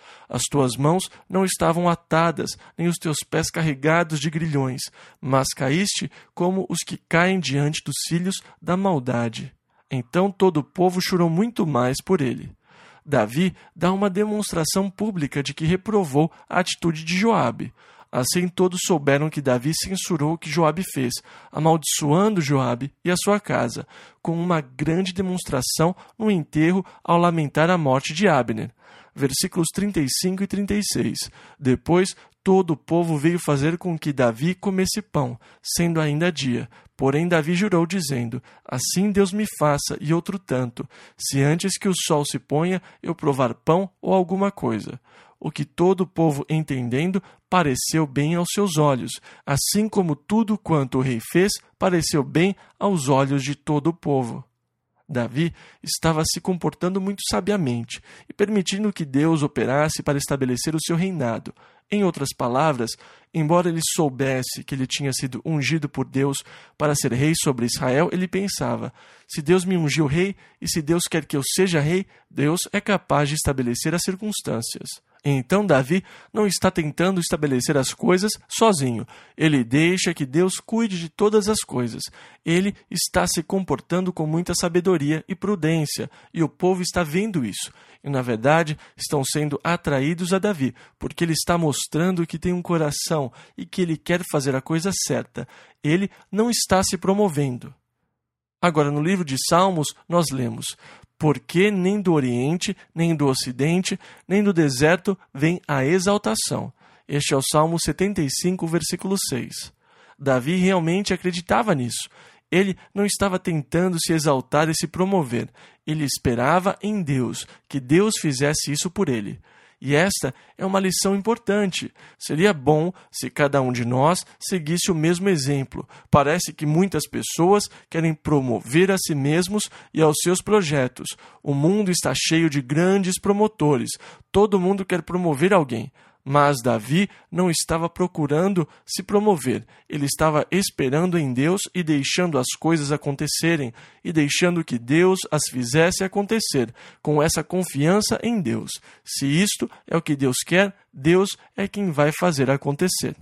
Speaker 1: As tuas mãos não estavam atadas, nem os teus pés carregados de grilhões, mas caíste como os que caem diante dos filhos da maldade. Então todo o povo chorou muito mais por ele. Davi dá uma demonstração pública de que reprovou a atitude de Joabe. Assim todos souberam que Davi censurou o que Joabe fez, amaldiçoando Joabe e a sua casa, com uma grande demonstração no enterro ao lamentar a morte de Abner. Versículos 35 e 36. Depois todo o povo veio fazer com que Davi comesse pão, sendo ainda dia. Porém Davi jurou, dizendo: assim Deus me faça e outro tanto, se antes que o sol se ponha eu provar pão ou alguma coisa. O que todo o povo entendendo pareceu bem aos seus olhos, assim como tudo quanto o rei fez pareceu bem aos olhos de todo o povo. Davi estava se comportando muito sabiamente e permitindo que Deus operasse para estabelecer o seu reinado. Em outras palavras, embora ele soubesse que ele tinha sido ungido por Deus para ser rei sobre Israel, ele pensava: se Deus me ungiu rei e se Deus quer que eu seja rei, Deus é capaz de estabelecer as circunstâncias. Então Davi não está tentando estabelecer as coisas sozinho. Ele deixa que Deus cuide de todas as coisas. Ele está se comportando com muita sabedoria e prudência, e o povo está vendo isso. E, na verdade, estão sendo atraídos a Davi, porque ele está mostrando que tem um coração e que ele quer fazer a coisa certa. Ele não está se promovendo. Agora, no livro de Salmos, nós lemos: porque nem do Oriente, nem do Ocidente, nem do deserto vem a exaltação. Este é o Salmo 75, versículo 6. Davi realmente acreditava nisso. Ele não estava tentando se exaltar e se promover. Ele esperava em Deus, que Deus fizesse isso por ele. E esta é uma lição importante. Seria bom se cada um de nós seguisse o mesmo exemplo. Parece que muitas pessoas querem promover a si mesmos e aos seus projetos. O mundo está cheio de grandes promotores. Todo mundo quer promover alguém. Mas Davi não estava procurando se promover. Ele estava esperando em Deus e deixando as coisas acontecerem, e deixando que Deus as fizesse acontecer, com essa confiança em Deus. Se isto é o que Deus quer, Deus é quem vai fazer acontecer.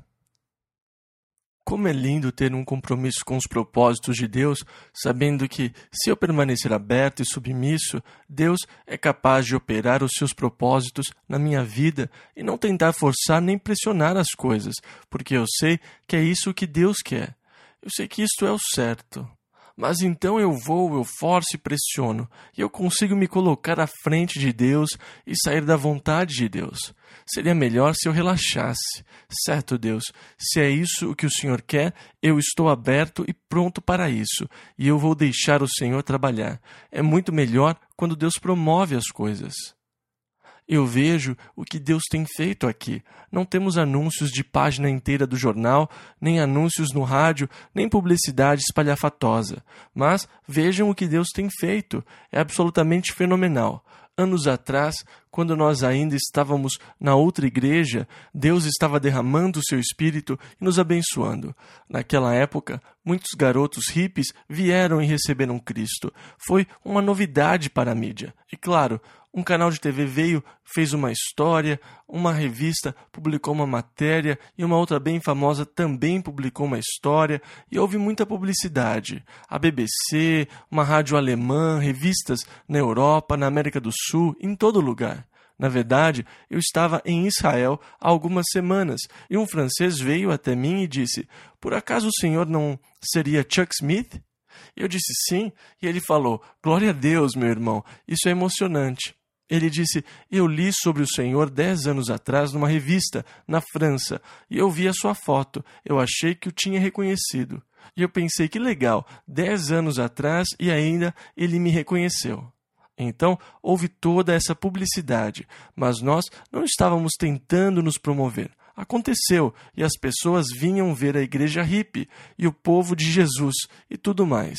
Speaker 1: Como é lindo ter um compromisso com os propósitos de Deus, sabendo que, se eu permanecer aberto e submisso, Deus é capaz de operar os seus propósitos na minha vida e não tentar forçar nem pressionar as coisas, porque eu sei que é isso que Deus quer. Eu sei que isto é o certo. Mas então eu forço e pressiono, e eu consigo me colocar à frente de Deus e sair da vontade de Deus. Seria melhor se eu relaxasse. Certo, Deus, se é isso o que o Senhor quer, eu estou aberto e pronto para isso, e eu vou deixar o Senhor trabalhar. É muito melhor quando Deus promove as coisas. Eu vejo o que Deus tem feito aqui. Não temos anúncios de página inteira do jornal, nem anúncios no rádio, nem publicidade espalhafatosa. Mas vejam o que Deus tem feito. É absolutamente fenomenal. Anos atrás, quando nós ainda estávamos na outra igreja, Deus estava derramando o seu Espírito e nos abençoando. Naquela época, muitos garotos hippies vieram e receberam Cristo. Foi uma novidade para a mídia. E claro, um canal de TV veio, fez uma história, uma revista publicou uma matéria e uma outra bem famosa também publicou uma história e houve muita publicidade. A BBC, uma rádio alemã, revistas na Europa, na América do Sul, em todo lugar. Na verdade, eu estava em Israel há algumas semanas e um francês veio até mim e disse: por acaso o senhor não seria Chuck Smith? Eu disse sim e ele falou: glória a Deus, meu irmão, isso é emocionante. Ele disse: eu li sobre o Senhor 10 anos atrás numa revista, na França, e eu vi a sua foto. Eu achei que o tinha reconhecido. E eu pensei, que legal, 10 anos atrás e ainda ele me reconheceu. Então, houve toda essa publicidade, mas nós não estávamos tentando nos promover. Aconteceu, e as pessoas vinham ver a igreja hippie, e o povo de Jesus, e tudo mais.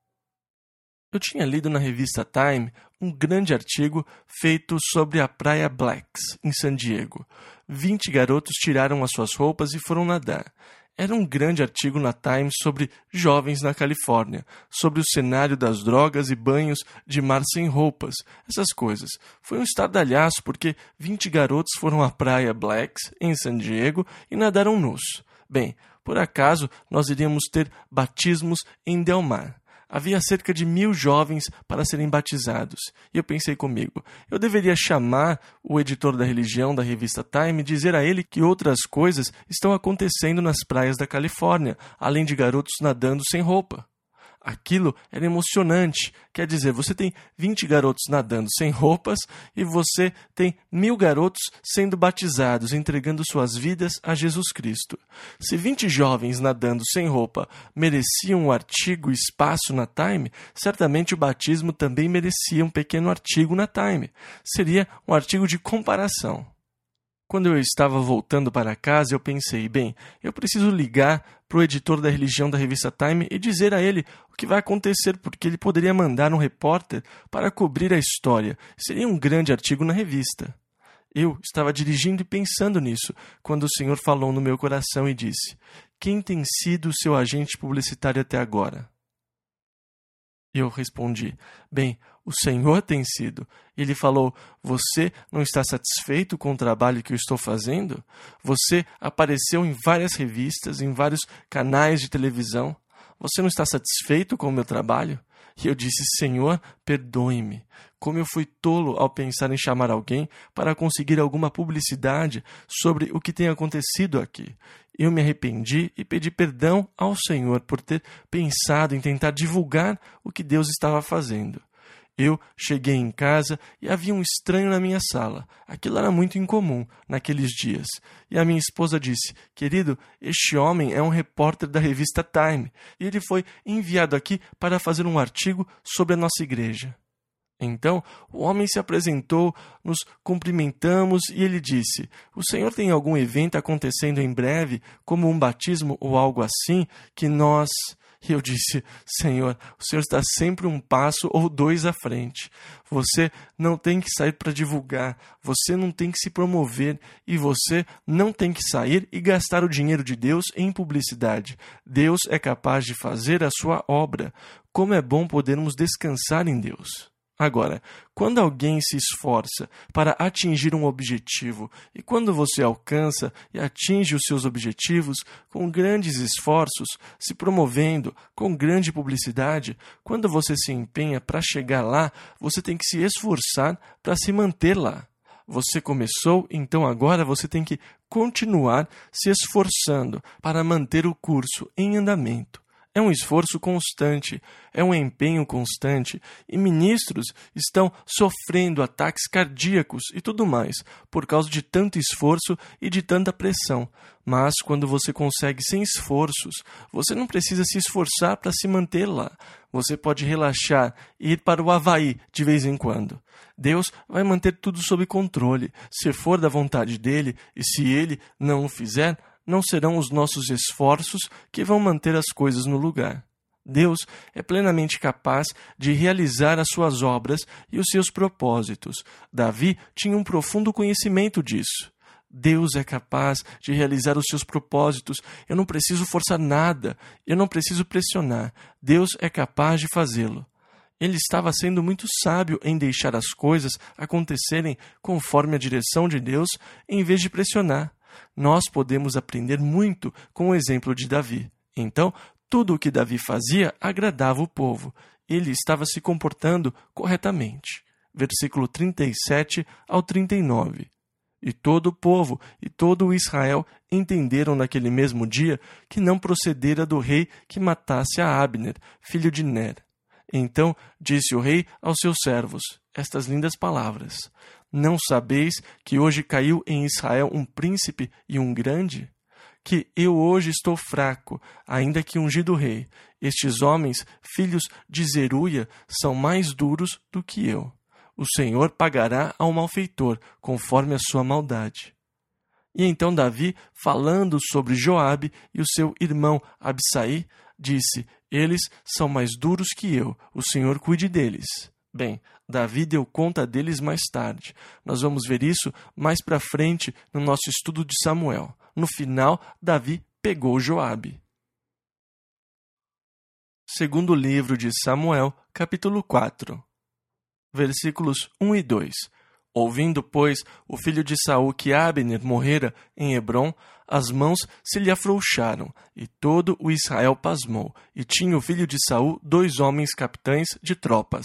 Speaker 1: Eu tinha lido na revista Time um grande artigo feito sobre a Praia Blacks, em San Diego. 20 garotos tiraram as suas roupas e foram nadar. Era um grande artigo na Times sobre jovens na Califórnia, sobre o cenário das drogas e banhos de mar sem roupas, essas coisas. Foi um estardalhaço porque 20 garotos foram à praia Blacks, em San Diego, e nadaram nus. Bem, por acaso nós iríamos ter batismos em Del Mar. Havia cerca de 1.000 jovens para serem batizados. E eu pensei comigo, eu deveria chamar o editor da religião da revista Time e dizer a ele que outras coisas estão acontecendo nas praias da Califórnia, além de garotos nadando sem roupa. Aquilo era emocionante. Quer dizer, você tem 20 garotos nadando sem roupas e você tem 1.000 garotos sendo batizados, entregando suas vidas a Jesus Cristo. Se 20 jovens nadando sem roupa mereciam um artigo e espaço na Time, certamente o batismo também merecia um pequeno artigo na Time. Seria um artigo de comparação. Quando eu estava voltando para casa, eu pensei, bem, eu preciso ligar para o editor da religião da revista Time e dizer a ele o que vai acontecer, porque ele poderia mandar um repórter para cobrir a história. Seria um grande artigo na revista. Eu estava dirigindo e pensando nisso, quando o Senhor falou no meu coração e disse, quem tem sido o seu agente publicitário até agora? E eu respondi, bem, o Senhor tem sido. E ele falou, você não está satisfeito com o trabalho que eu estou fazendo? Você apareceu em várias revistas, em vários canais de televisão. Você não está satisfeito com o meu trabalho? E eu disse, Senhor, perdoe-me. Como eu fui tolo ao pensar em chamar alguém para conseguir alguma publicidade sobre o que tem acontecido aqui. Eu me arrependi e pedi perdão ao Senhor por ter pensado em tentar divulgar o que Deus estava fazendo. Eu cheguei em casa e havia um estranho na minha sala. Aquilo era muito incomum naqueles dias. E a minha esposa disse, querido, este homem é um repórter da revista Time e ele foi enviado aqui para fazer um artigo sobre a nossa igreja. Então, o homem se apresentou, nos cumprimentamos e ele disse, o senhor tem algum evento acontecendo em breve, como um batismo ou algo assim, que nós... E eu disse, Senhor, o Senhor está sempre um passo ou dois à frente. Você não tem que sair para divulgar, você não tem que se promover e você não tem que sair e gastar o dinheiro de Deus em publicidade. Deus é capaz de fazer a sua obra. Como é bom podermos descansar em Deus. Agora, quando alguém se esforça para atingir um objetivo e quando você alcança e atinge os seus objetivos com grandes esforços, se promovendo com grande publicidade, quando você se empenha para chegar lá, você tem que se esforçar para se manter lá. Você começou, então agora você tem que continuar se esforçando para manter o curso em andamento. É um esforço constante, é um empenho constante, e ministros estão sofrendo ataques cardíacos e tudo mais, por causa de tanto esforço e de tanta pressão. Mas quando você consegue sem esforços, você não precisa se esforçar para se manter lá. Você pode relaxar e ir para o Havaí de vez em quando. Deus vai manter tudo sob controle, se for da vontade dele, e se ele não o fizer, não serão os nossos esforços que vão manter as coisas no lugar. Deus é plenamente capaz de realizar as suas obras e os seus propósitos. Davi tinha um profundo conhecimento disso. Deus é capaz de realizar os seus propósitos. Eu não preciso forçar nada, eu não preciso pressionar. Deus é capaz de fazê-lo. Ele estava sendo muito sábio em deixar as coisas acontecerem conforme a direção de Deus, em vez de pressionar. Nós podemos aprender muito com o exemplo de Davi. Então, tudo o que Davi fazia agradava o povo. Ele estava se comportando corretamente. Versículo 37 ao 39. E todo o povo e todo o Israel entenderam naquele mesmo dia que não procedera do rei que matasse a Abner, filho de Ner. Então disse o rei aos seus servos estas lindas palavras: Não sabeis que hoje caiu em Israel um príncipe e um grande? Que eu hoje estou fraco, ainda que ungido rei. Estes homens, filhos de Zeruia, são mais duros do que eu. O Senhor pagará ao malfeitor, conforme a sua maldade. E então Davi, falando sobre Joabe e o seu irmão Abissai, disse: Eles são mais duros que eu, o Senhor cuide deles. Bem, Davi deu conta deles mais tarde. Nós vamos ver isso mais para frente no nosso estudo de Samuel. No final, Davi pegou Joabe. Segundo livro de Samuel, capítulo 4, versículos 1 e 2. Ouvindo, pois, o filho de Saul que Abner morrera em Hebrom, as mãos se lhe afrouxaram, e todo o Israel pasmou, e tinha o filho de Saul 2 homens capitães de tropas.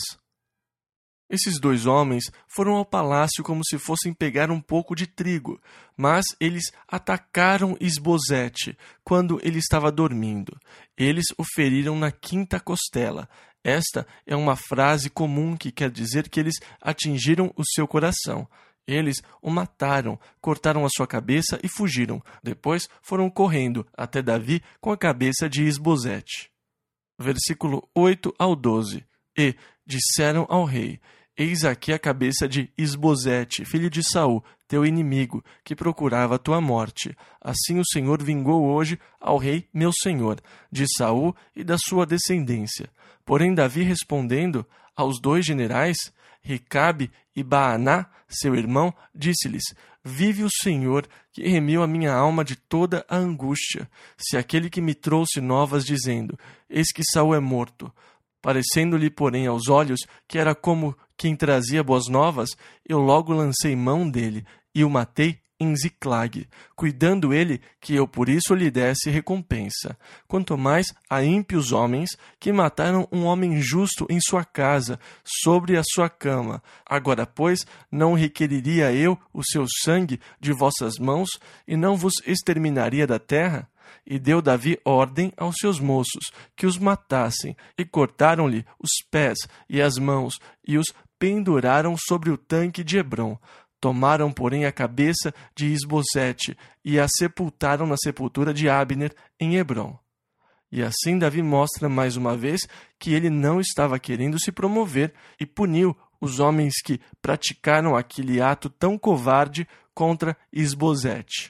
Speaker 1: Esses 2 homens foram ao palácio como se fossem pegar um pouco de trigo, mas eles atacaram Isbosete quando ele estava dormindo. Eles o feriram na 5ª costela. Esta é uma frase comum que quer dizer que eles atingiram o seu coração. Eles o mataram, cortaram a sua cabeça e fugiram. Depois foram correndo até Davi com a cabeça de Isbosete. Versículo 8 ao 12. E disseram ao rei: Eis aqui a cabeça de Isbosete, filho de Saul, teu inimigo, que procurava a tua morte. Assim o Senhor vingou hoje ao rei meu senhor, de Saul e da sua descendência. Porém Davi respondendo aos 2 generais, Recabe e Baaná, seu irmão, disse-lhes: Vive o Senhor, que remiu a minha alma de toda a angústia. Se aquele que me trouxe novas dizendo: Eis que Saul é morto, parecendo-lhe, porém, aos olhos que era como quem trazia boas novas, eu logo lancei mão dele e o matei em Ziclag, cuidando ele que eu por isso lhe desse recompensa. Quanto mais a ímpios homens que mataram um homem justo em sua casa, sobre a sua cama. Agora, pois, não requeriria eu o seu sangue de vossas mãos e não vos exterminaria da terra? E deu Davi ordem aos seus moços que os matassem, e cortaram-lhe os pés e as mãos, e os penduraram sobre o tanque de Hebrom. Tomaram, porém, a cabeça de Isbosete e a sepultaram na sepultura de Abner em Hebrom. E assim Davi mostra mais uma vez que ele não estava querendo se promover e puniu os homens que praticaram aquele ato tão covarde contra Isbosete.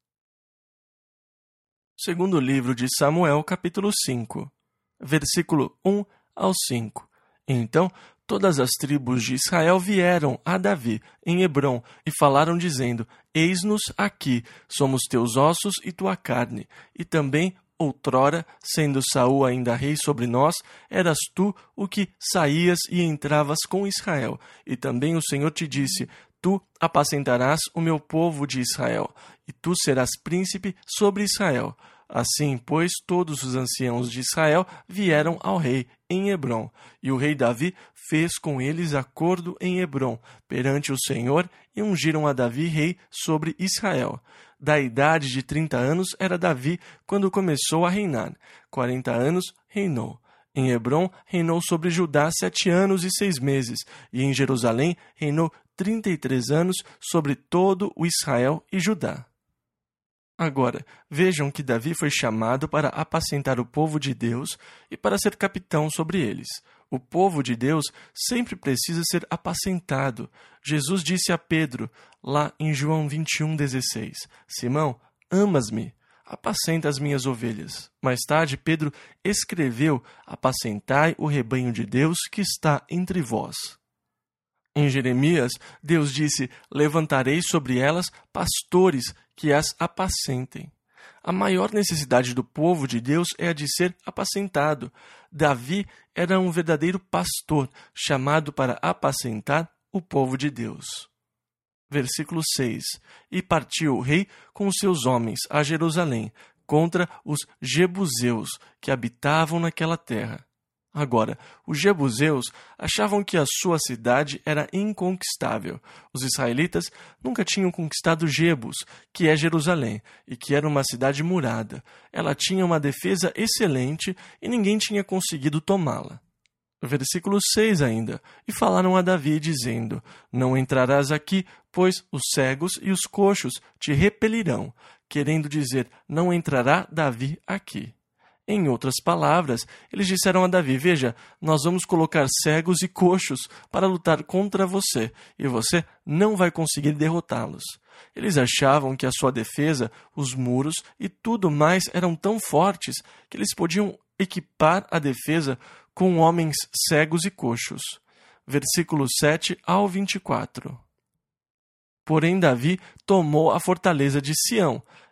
Speaker 1: Segundo livro de Samuel, capítulo 5, versículo 1 ao 5. Então todas as tribos de Israel vieram a Davi em Hebrom e falaram dizendo: Eis-nos aqui, somos teus ossos e tua carne. E também outrora, sendo Saul ainda rei sobre nós, eras tu o que saías e entravas com Israel. E também o Senhor te disse: Tu apacentarás o meu povo de Israel, e tu serás príncipe sobre Israel. Assim, pois, todos os anciãos de Israel vieram ao rei em Hebrom, e o rei Davi fez com eles acordo em Hebrom, perante o Senhor, e ungiram a Davi rei sobre Israel. Da idade de 30 anos era Davi quando começou a reinar. 40 anos reinou. Em Hebrom reinou sobre Judá 7 anos e 6 meses, e em Jerusalém reinou 33 anos sobre todo o Israel e Judá. Agora, vejam que Davi foi chamado para apacentar o povo de Deus e para ser capitão sobre eles. O povo de Deus sempre precisa ser apacentado. Jesus disse a Pedro, lá em João 21:16, Simão, amas-me? Apacenta as minhas ovelhas. Mais tarde, Pedro escreveu, apacentai o rebanho de Deus que está entre vós. Em Jeremias, Deus disse, levantarei sobre elas pastores que as apacentem. A maior necessidade do povo de Deus é a de ser apacentado. Davi era um verdadeiro pastor, chamado para apacentar o povo de Deus. Versículo 6. E partiu o rei com os seus homens a Jerusalém, contra os jebuseus que habitavam naquela terra. Agora, os jebuseus achavam que a sua cidade era inconquistável. Os israelitas nunca tinham conquistado Jebus, que é Jerusalém, e que era uma cidade murada. Ela tinha uma defesa excelente e ninguém tinha conseguido tomá-la. Versículo 6 ainda. E falaram a Davi, dizendo, não entrarás aqui, pois os cegos e os coxos te repelirão, querendo dizer, não entrará Davi aqui. Em outras palavras, eles disseram a Davi, veja, nós vamos colocar cegos e coxos para lutar contra você, e você não vai conseguir derrotá-los. Eles achavam que a sua defesa, os muros e tudo mais eram tão fortes que eles podiam equipar a defesa com homens cegos e coxos. Versículos 7 ao 24. Porém, Davi tomou a fortaleza de Sião,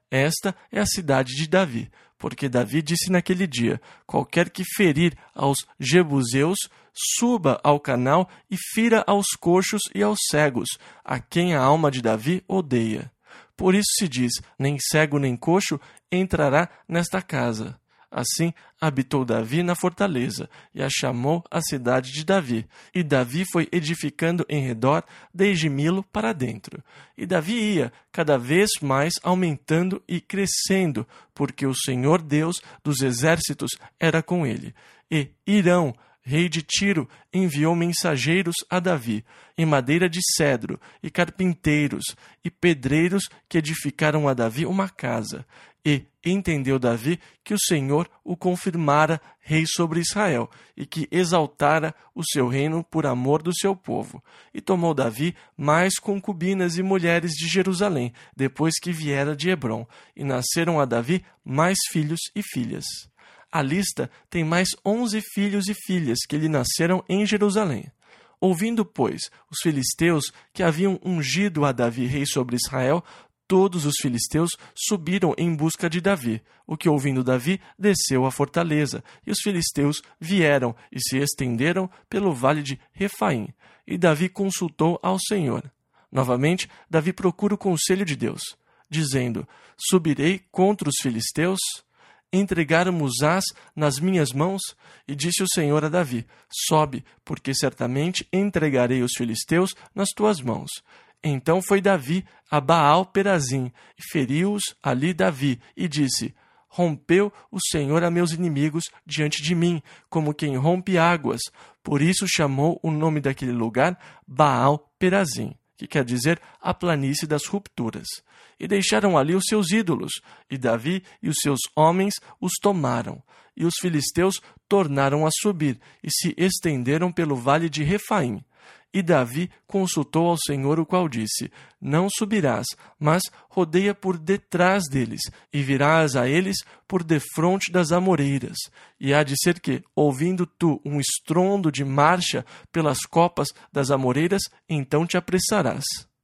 Speaker 1: Esta é a cidade de Davi, porque Davi disse naquele dia: qualquer que ferir aos jebuseus, suba ao canal e fira aos coxos e aos cegos, a quem a alma de Davi odeia. Por isso se diz: nem cego nem coxo entrará nesta casa. Assim habitou Davi na fortaleza, e a chamou a cidade de Davi. E Davi foi edificando em redor, desde Milo para dentro. E Davi ia cada vez mais aumentando e crescendo, porque o Senhor Deus dos exércitos era com ele. E Hirão, rei de Tiro, enviou mensageiros a Davi, em madeira de cedro, e carpinteiros, e pedreiros que edificaram a Davi uma casa. E entendeu Davi que o Senhor o confirmara rei sobre Israel, e que exaltara o seu reino por amor do seu povo. E tomou Davi mais concubinas e mulheres de Jerusalém, depois que viera de Hebrom, e nasceram a Davi mais filhos e filhas. A lista tem mais 11 filhos e filhas que lhe nasceram em Jerusalém. Ouvindo, pois, os filisteus que haviam ungido a Davi rei sobre Israel, todos os filisteus subiram em busca de Davi, o que, ouvindo Davi, desceu à fortaleza, e os filisteus vieram e se estenderam pelo vale de Refaim. E Davi consultou ao Senhor. Novamente, Davi procura o conselho de Deus, dizendo: subirei contra os filisteus? Entregaram-nos-ás nas minhas mãos? E disse o Senhor a Davi: sobe, porque certamente entregarei os filisteus nas tuas mãos. Então foi Davi a Baal-Perazim, e feriu-os ali Davi, e disse: rompeu o Senhor a meus inimigos diante de mim, como quem rompe águas. Por isso chamou o nome daquele lugar Baal-Perazim, que quer dizer a planície das rupturas. E deixaram ali os seus ídolos, e Davi e os seus homens os tomaram. E os filisteus tornaram a subir, e se estenderam pelo vale de Refaim. E Davi consultou ao Senhor, o qual disse: não subirás, mas rodeia por detrás deles, e virás a eles por defronte das amoreiras. E há de ser que, ouvindo tu um estrondo de marcha pelas copas das amoreiras, então te apressarás.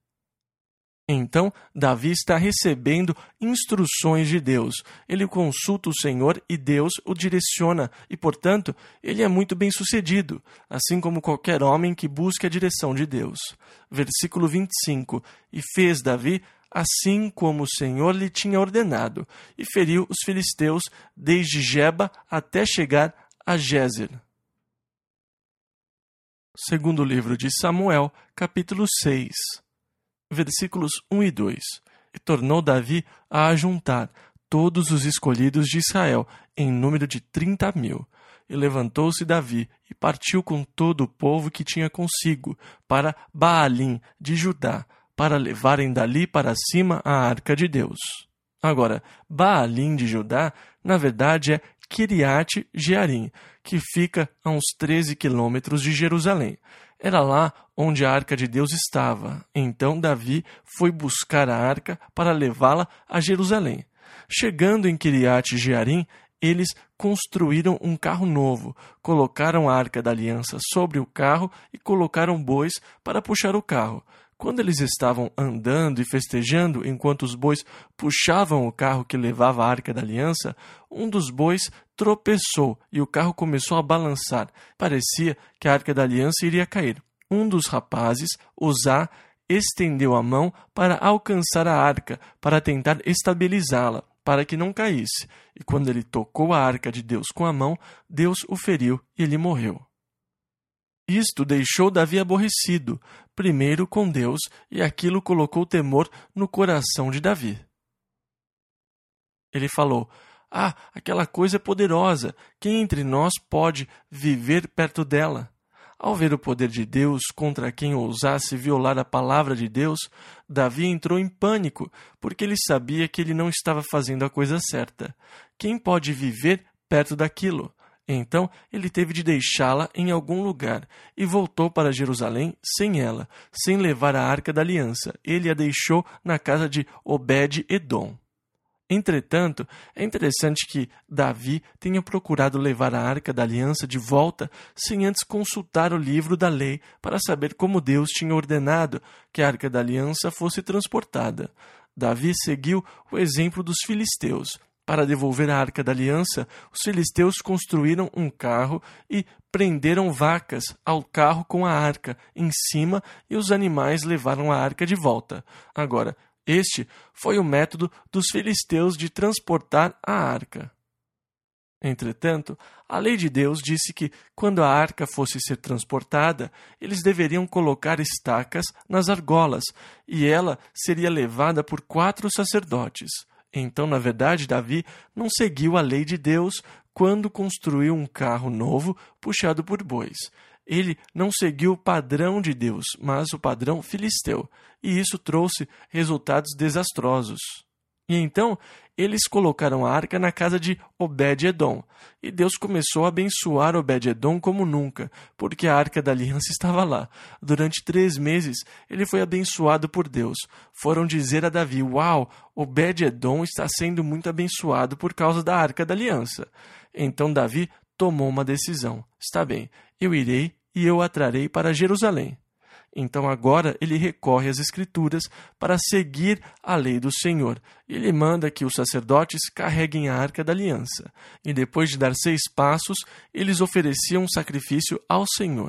Speaker 1: Então, Davi está recebendo instruções de Deus. Ele consulta o Senhor e Deus o direciona e, portanto, ele é muito bem-sucedido, assim como qualquer homem que busque a direção de Deus. Versículo 25. E fez Davi assim como o Senhor lhe tinha ordenado, e feriu os filisteus desde Geba até chegar a Gézer. Segundo livro de Samuel, capítulo 6. Versículos 1 e 2. E tornou Davi a ajuntar todos os escolhidos de Israel, em número de 30.000. E levantou-se Davi, e partiu com todo o povo que tinha consigo, para Baalim de Judá, para levarem dali para cima a arca de Deus. Agora, Baalim de Judá, na verdade, é Kiriat Jearim, que fica a uns 13 quilômetros de Jerusalém. Era lá onde a arca de Deus estava. Então Davi foi buscar a arca para levá-la a Jerusalém. Chegando em Kiriat Jearim, eles construíram um carro novo, colocaram a arca da aliança sobre o carro e colocaram bois para puxar o carro. Quando eles estavam andando e festejando enquanto os bois puxavam o carro que levava a arca da aliança, um dos bois tropeçou e o carro começou a balançar. Parecia que a arca da aliança iria cair. Um dos rapazes, Uzá, estendeu a mão para alcançar a arca, para tentar estabilizá-la, para que não caísse. E quando ele tocou a arca de Deus com a mão, Deus o feriu e ele morreu. Isto deixou Davi aborrecido, primeiro com Deus, e aquilo colocou temor no coração de Davi. Ele falou: aquela coisa é poderosa, quem entre nós pode viver perto dela? Ao ver o poder de Deus contra quem ousasse violar a palavra de Deus, Davi entrou em pânico, porque ele sabia que ele não estava fazendo a coisa certa. Quem pode viver perto daquilo? Então ele teve de deixá-la em algum lugar e voltou para Jerusalém sem ela, sem levar a arca da aliança. Ele a deixou na casa de Obed-Edom. Entretanto, é interessante que Davi tenha procurado levar a arca da aliança de volta sem antes consultar o livro da lei para saber como Deus tinha ordenado que a arca da aliança fosse transportada. Davi seguiu o exemplo dos filisteus. Para devolver a Arca da Aliança, os filisteus construíram um carro e prenderam vacas ao carro com a arca em cima e os animais levaram a arca de volta. Agora, este foi o método dos filisteus de transportar a arca. Entretanto, a lei de Deus disse que, quando a arca fosse ser transportada, eles deveriam colocar estacas nas argolas, e ela seria levada por 4 sacerdotes. Então, na verdade, Davi não seguiu a lei de Deus quando construiu um carro novo puxado por bois. Ele não seguiu o padrão de Deus, mas o padrão filisteu, e isso trouxe resultados desastrosos. E então, eles colocaram a arca na casa de Obed-edom, e Deus começou a abençoar Obed-edom como nunca, porque a arca da aliança estava lá. Durante 3 meses, ele foi abençoado por Deus. Foram dizer a Davi: "Uau, Obed-edom está sendo muito abençoado por causa da arca da aliança." Então Davi tomou uma decisão. "Está bem, eu irei e eu a trarei para Jerusalém." Então agora ele recorre às Escrituras para seguir a lei do Senhor. Ele manda que os sacerdotes carreguem a Arca da Aliança. E depois de dar 6 passos, eles ofereciam um sacrifício ao Senhor.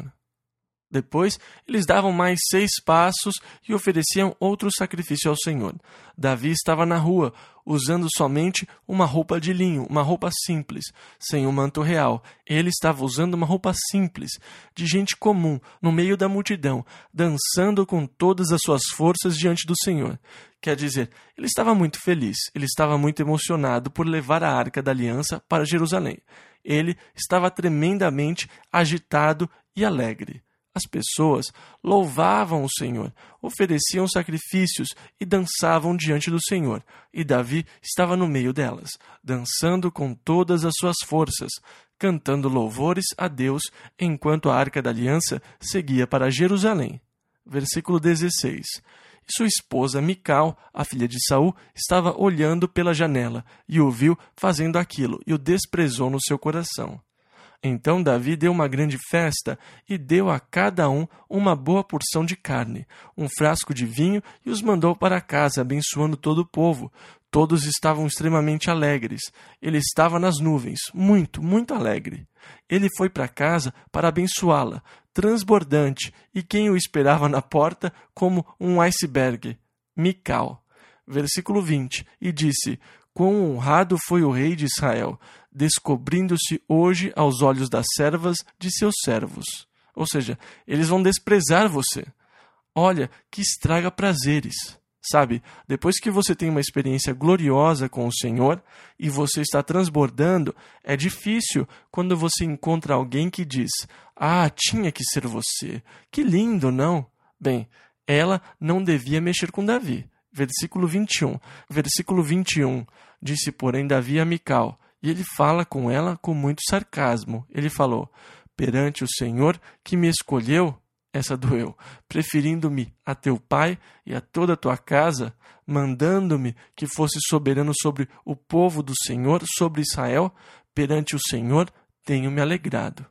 Speaker 1: Depois, eles davam mais 6 passos e ofereciam outro sacrifício ao Senhor. Davi estava na rua, usando somente uma roupa de linho, uma roupa simples, sem um manto real. Ele estava usando uma roupa simples, de gente comum, no meio da multidão, dançando com todas as suas forças diante do Senhor. Quer dizer, ele estava muito feliz, ele estava muito emocionado por levar a Arca da Aliança para Jerusalém. Ele estava tremendamente agitado e alegre. As pessoas louvavam o Senhor, ofereciam sacrifícios e dançavam diante do Senhor. E Davi estava no meio delas, dançando com todas as suas forças, cantando louvores a Deus, enquanto a Arca da Aliança seguia para Jerusalém. Versículo 16. E sua esposa Mical, a filha de Saul, estava olhando pela janela, e o viu fazendo aquilo, e o desprezou no seu coração. Então Davi deu uma grande festa e deu a cada um uma boa porção de carne, um frasco de vinho, e os mandou para casa, abençoando todo o povo. Todos estavam extremamente alegres. Ele estava nas nuvens, muito, muito alegre. Ele foi para casa para abençoá-la, transbordante, e quem o esperava na porta como um iceberg? Mical. Versículo 20. E disse: "Quão honrado foi o rei de Israel, descobrindo-se hoje aos olhos das servas de seus servos." Ou seja, eles vão desprezar você. Olha, que estraga prazeres. Sabe, depois que você tem uma experiência gloriosa com o Senhor e você está transbordando, é difícil quando você encontra alguém que diz: "Ah, tinha que ser você. Que lindo, não?" Bem, ela não devia mexer com Davi. Versículo 21. Versículo 21. Disse, porém, Davi a Mical, e ele fala com ela com muito sarcasmo. Ele falou: "Perante o Senhor que me escolheu," essa doeu, "preferindo-me a teu pai e a toda a tua casa, mandando-me que fosse soberano sobre o povo do Senhor, sobre Israel, perante o Senhor tenho-me alegrado."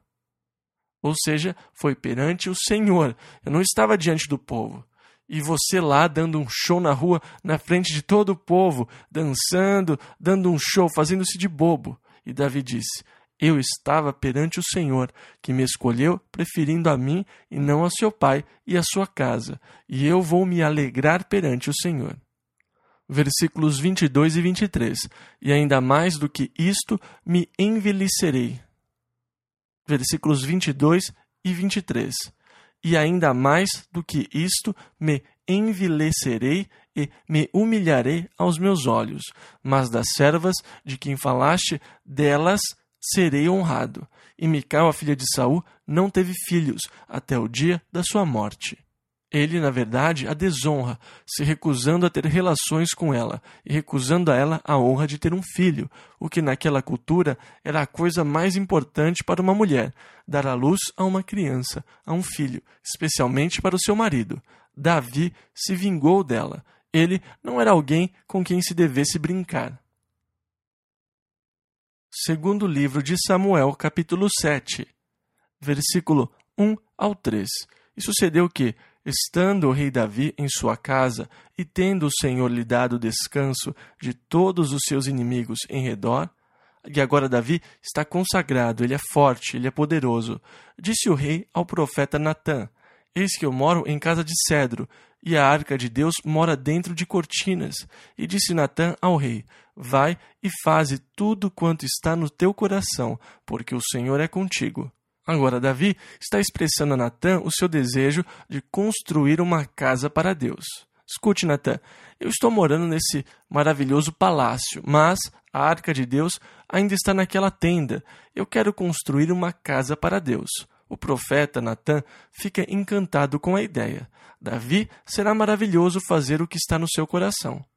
Speaker 1: Ou seja, foi perante o Senhor. Eu não estava diante do povo. E você lá dando um show na rua, na frente de todo o povo, dançando, dando um show, fazendo-se de bobo. E Davi disse: "Eu estava perante o Senhor, que me escolheu, preferindo a mim e não a seu pai e a sua casa, e eu vou me alegrar perante o Senhor." Versículos 22 e 23. "E ainda mais do que isto, me envelhecerei." Versículos 22 e 23. "E ainda mais do que isto, me envilecerei e me humilharei aos meus olhos. Mas das servas de quem falaste, delas serei honrado." E Mical, a filha de Saul, não teve filhos até o dia da sua morte. Ele, na verdade, a desonra, se recusando a ter relações com ela e recusando a ela a honra de ter um filho, o que naquela cultura era a coisa mais importante para uma mulher, dar à luz a uma criança, a um filho, especialmente para o seu marido. Davi se vingou dela. Ele não era alguém com quem se devesse brincar. Segundo livro de Samuel, capítulo 7, versículo 1 ao 3. E sucedeu que, Estando o rei Davi em sua casa e tendo o Senhor lhe dado descanso de todos os seus inimigos em redor, e agora Davi está consagrado, ele é forte, ele é poderoso, disse o rei ao profeta Natã: Eis que eu moro em casa de cedro, e a arca de Deus mora dentro de cortinas. E disse Natã ao rei: Vai e faze tudo quanto está no teu coração, porque o Senhor é contigo. Agora Davi está expressando a Natã o seu desejo de construir uma casa para Deus. Escute, Natã, eu estou morando nesse maravilhoso palácio, mas a arca de Deus ainda está naquela tenda. Eu quero construir uma casa para Deus. O profeta Natã fica encantado com a ideia. Davi, será maravilhoso fazer o que está no seu coração.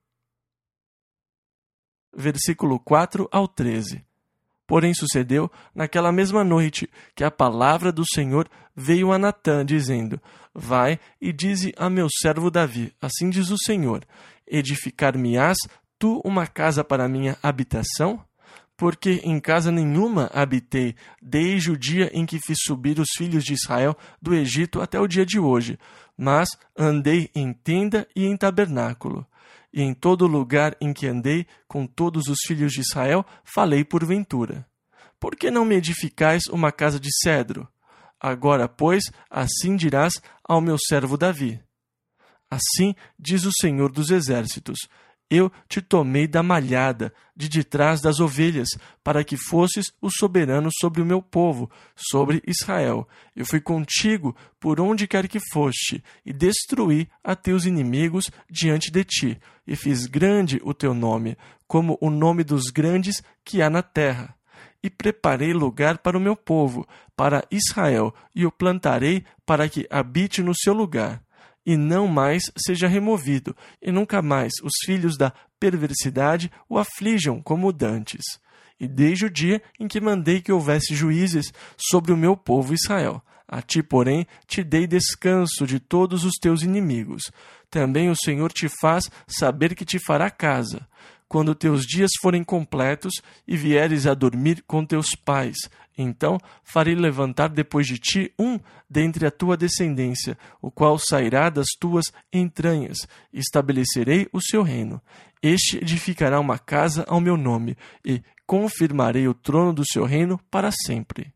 Speaker 1: Versículo 4 ao 13. Porém sucedeu naquela mesma noite que a palavra do Senhor veio a Natã, dizendo: Vai e dize a meu servo Davi, assim diz o Senhor: Edificar-me-ás tu uma casa para minha habitação? Porque em casa nenhuma habitei, desde o dia em que fiz subir os filhos de Israel do Egito até o dia de hoje, mas andei em tenda e em tabernáculo. E em todo lugar em que andei com todos os filhos de Israel, falei porventura: Por que não me edificais uma casa de cedro? Agora, pois, assim dirás ao meu servo Davi: Assim diz o Senhor dos Exércitos: Eu te tomei da malhada, de detrás das ovelhas, para que fosses o soberano sobre o meu povo, sobre Israel. Eu fui contigo por onde quer que foste, e destruí a teus inimigos diante de ti, e fiz grande o teu nome, como o nome dos grandes que há na terra. E preparei lugar para o meu povo, para Israel, e o plantarei para que habite no seu lugar, e não mais seja removido, e nunca mais os filhos da perversidade o aflijam como dantes. E desde o dia em que mandei que houvesse juízes sobre o meu povo Israel, a ti, porém, te dei descanso de todos os teus inimigos. Também o Senhor te faz saber que te fará casa, quando teus dias forem completos e vieres a dormir com teus pais. Então farei levantar depois de ti um dentre a tua descendência, o qual sairá das tuas entranhas, e estabelecerei o seu reino. Este edificará uma casa ao meu nome, e confirmarei o trono do seu reino para sempre.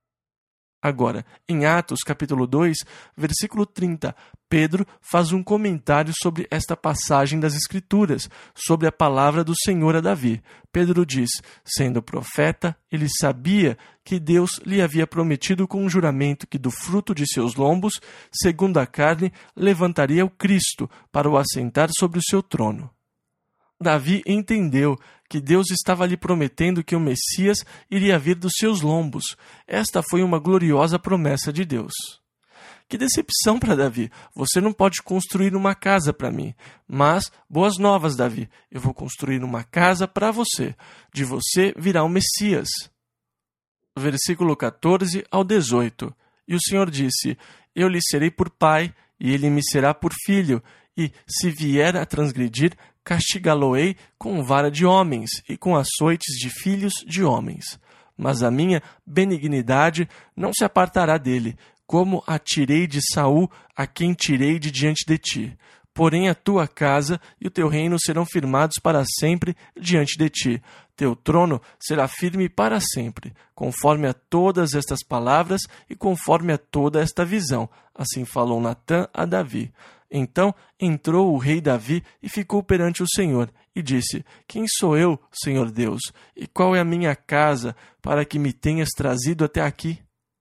Speaker 1: Agora, em Atos, capítulo 2, versículo 30, Pedro faz um comentário sobre esta passagem das Escrituras, sobre a palavra do Senhor a Davi. Pedro diz: sendo profeta, ele sabia que Deus lhe havia prometido com um juramento que do fruto de seus lombos, segundo a carne, levantaria o Cristo para o assentar sobre o seu trono. Davi entendeu que Deus estava lhe prometendo que o Messias iria vir dos seus lombos. Esta foi uma gloriosa promessa de Deus. Que decepção para Davi! Você não pode construir uma casa para mim. Mas, boas novas, Davi, eu vou construir uma casa para você. De você virá o Messias. Versículo 14 ao 18. E o Senhor disse: Eu lhe serei por pai, e ele me será por filho. E, se vier a transgredir, castigá-lo-ei com vara de homens e com açoites de filhos de homens. Mas a minha benignidade não se apartará dele, como a tirei de Saul, a quem tirei de diante de ti. Porém a tua casa e o teu reino serão firmados para sempre diante de ti. Teu trono será firme para sempre, conforme a todas estas palavras e conforme a toda esta visão. Assim falou Natã a Davi. Então entrou o rei Davi e ficou perante o Senhor, e disse: Quem sou eu, Senhor Deus, e qual é a minha casa, para que me tenhas trazido até aqui?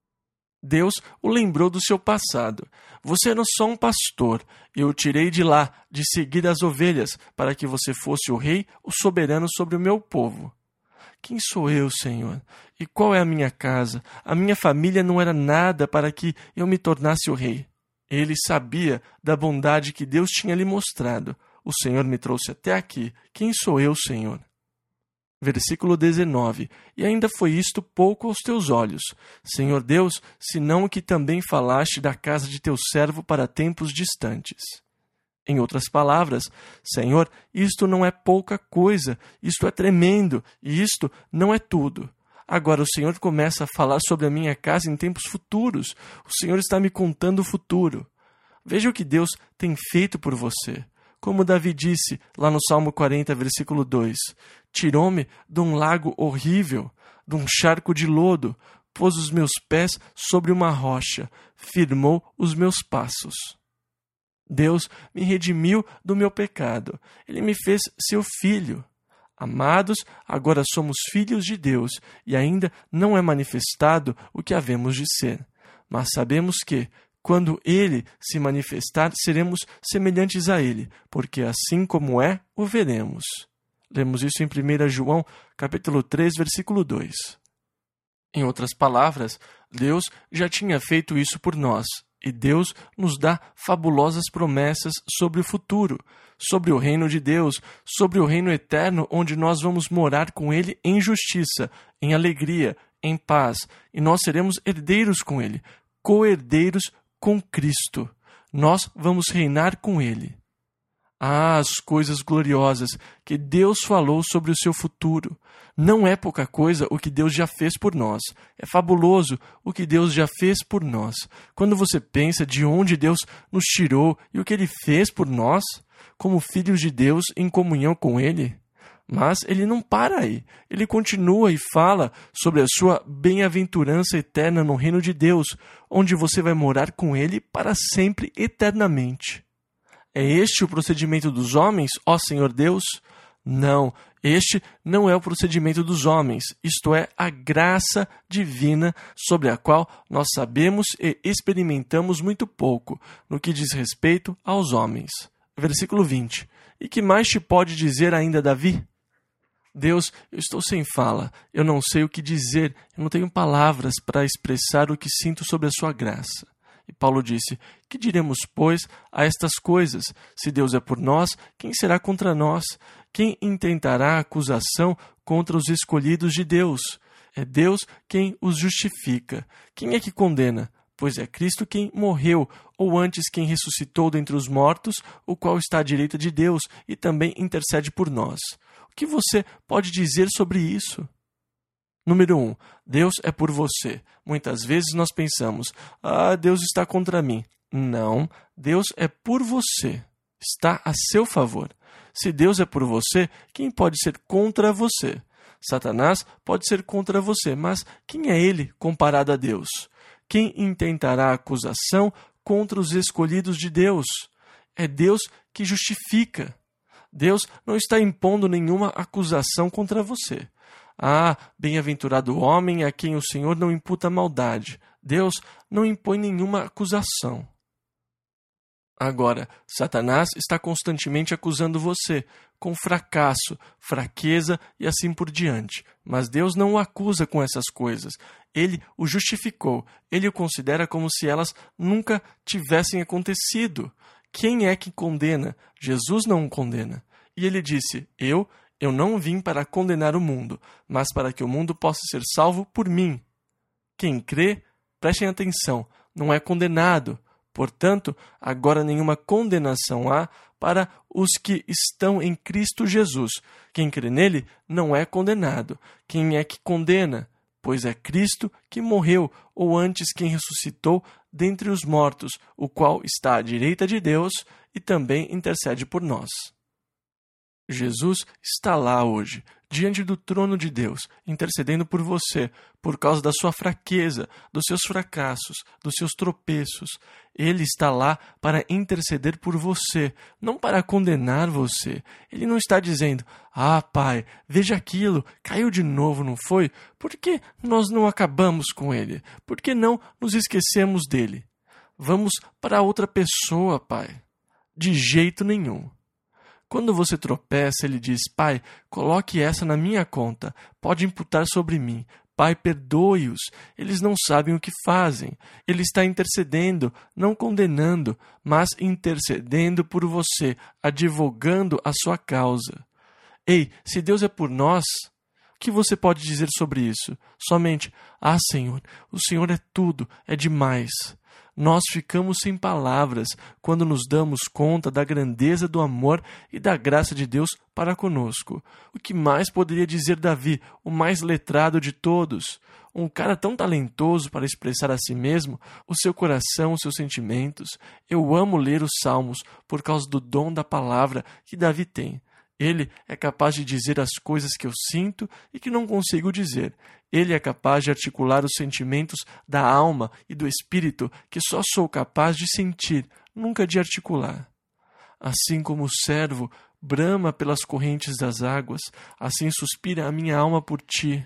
Speaker 1: Deus o lembrou do seu passado. Você era só um pastor, eu o tirei de lá, de seguir as ovelhas, para que você fosse o rei, o soberano sobre o meu povo. Quem sou eu, Senhor? E qual é a minha casa? A minha família não era nada para que eu me tornasse o rei. Ele sabia da bondade que Deus tinha lhe mostrado. O Senhor me trouxe até aqui. Quem sou eu, Senhor? Versículo 19. E ainda foi isto pouco aos teus olhos, Senhor Deus, senão o que também falaste da casa de teu servo para tempos distantes. Em outras palavras, Senhor, isto não é pouca coisa, isto é tremendo, e isto não é tudo. Agora o Senhor começa a falar sobre a minha casa em tempos futuros. O Senhor está me contando o futuro. Veja o que Deus tem feito por você. Como Davi disse lá no Salmo 40, versículo 2, tirou-me de um lago horrível, de um charco de lodo, pôs os meus pés sobre uma rocha, firmou os meus passos. Deus me redimiu do meu pecado. Ele me fez seu filho. Amados, agora somos filhos de Deus e ainda não é manifestado o que havemos de ser. Mas sabemos que, quando Ele se manifestar, seremos semelhantes a Ele, porque assim como é, o veremos. Lemos isso em 1 João, capítulo 3, versículo 2. Em outras palavras, Deus já tinha feito isso por nós, e Deus nos dá fabulosas promessas sobre o futuro, sobre o reino de Deus, sobre o reino eterno onde nós vamos morar com Ele em justiça, em alegria, em paz, e nós seremos herdeiros com Ele, co-herdeiros com Cristo. Nós vamos reinar com Ele. As coisas gloriosas que Deus falou sobre o seu futuro. Não é pouca coisa o que Deus já fez por nós. É fabuloso o que Deus já fez por nós. Quando você pensa de onde Deus nos tirou e o que Ele fez por nós, como filhos de Deus em comunhão com Ele. Mas Ele não para aí. Ele continua e fala sobre a sua bem-aventurança eterna no reino de Deus, onde você vai morar com Ele para sempre, eternamente. É este o procedimento dos homens, ó Senhor Deus? Não, este não é o procedimento dos homens, isto é, a graça divina sobre a qual nós sabemos e experimentamos muito pouco, no que diz respeito aos homens. Versículo 20. E que mais te pode dizer ainda Davi? Deus, eu estou sem fala, eu não sei o que dizer, eu não tenho palavras para expressar o que sinto sobre a sua graça. E Paulo disse, que diremos, pois, a estas coisas? Se Deus é por nós, quem será contra nós? Quem intentará acusação contra os escolhidos de Deus? É Deus quem os justifica. Quem é que condena? Pois é Cristo quem morreu, ou antes quem ressuscitou dentre os mortos, o qual está à direita de Deus e também intercede por nós. O que você pode dizer sobre isso? Número 1. Deus é por você. Muitas vezes nós pensamos, Deus está contra mim. Não, Deus é por você. Está a seu favor. Se Deus é por você, quem pode ser contra você? Satanás pode ser contra você, mas quem é ele comparado a Deus? Quem intentará acusação contra os escolhidos de Deus? É Deus que justifica. Deus não está impondo nenhuma acusação contra você. Bem-aventurado o homem a quem o Senhor não imputa maldade. Deus não impõe nenhuma acusação. Agora, Satanás está constantemente acusando você, com fracasso, fraqueza e assim por diante. Mas Deus não o acusa com essas coisas. Ele o justificou. Ele o considera como se elas nunca tivessem acontecido. Quem é que condena? Jesus não o condena. E ele disse, Eu não vim para condenar o mundo, mas para que o mundo possa ser salvo por mim. Quem crê, prestem atenção, não é condenado. Portanto, agora nenhuma condenação há para os que estão em Cristo Jesus. Quem crê nele não é condenado. Quem é que condena? Pois é Cristo que morreu, ou antes quem ressuscitou dentre os mortos, o qual está à direita de Deus e também intercede por nós. Jesus está lá hoje, diante do trono de Deus, intercedendo por você, por causa da sua fraqueza, dos seus fracassos, dos seus tropeços. Ele está lá para interceder por você, não para condenar você. Ele não está dizendo, Pai, veja aquilo, caiu de novo, não foi? Por que nós não acabamos com ele? Por que não nos esquecemos dele? Vamos para outra pessoa, Pai. De jeito nenhum. Quando você tropeça, ele diz, Pai, coloque essa na minha conta, pode imputar sobre mim. Pai, perdoe-os, eles não sabem o que fazem. Ele está intercedendo, não condenando, mas intercedendo por você, advogando a sua causa. Ei, se Deus é por nós, o que você pode dizer sobre isso? Somente, Senhor, o Senhor é tudo, é demais. Nós ficamos sem palavras quando nos damos conta da grandeza do amor e da graça de Deus para conosco. O que mais poderia dizer Davi, o mais letrado de todos? Um cara tão talentoso para expressar a si mesmo, o seu coração, os seus sentimentos. Eu amo ler os Salmos por causa do dom da palavra que Davi tem. Ele é capaz de dizer as coisas que eu sinto e que não consigo dizer. Ele é capaz de articular os sentimentos da alma e do espírito que só sou capaz de sentir, nunca de articular. Assim como o servo brama pelas correntes das águas, assim suspira a minha alma por ti.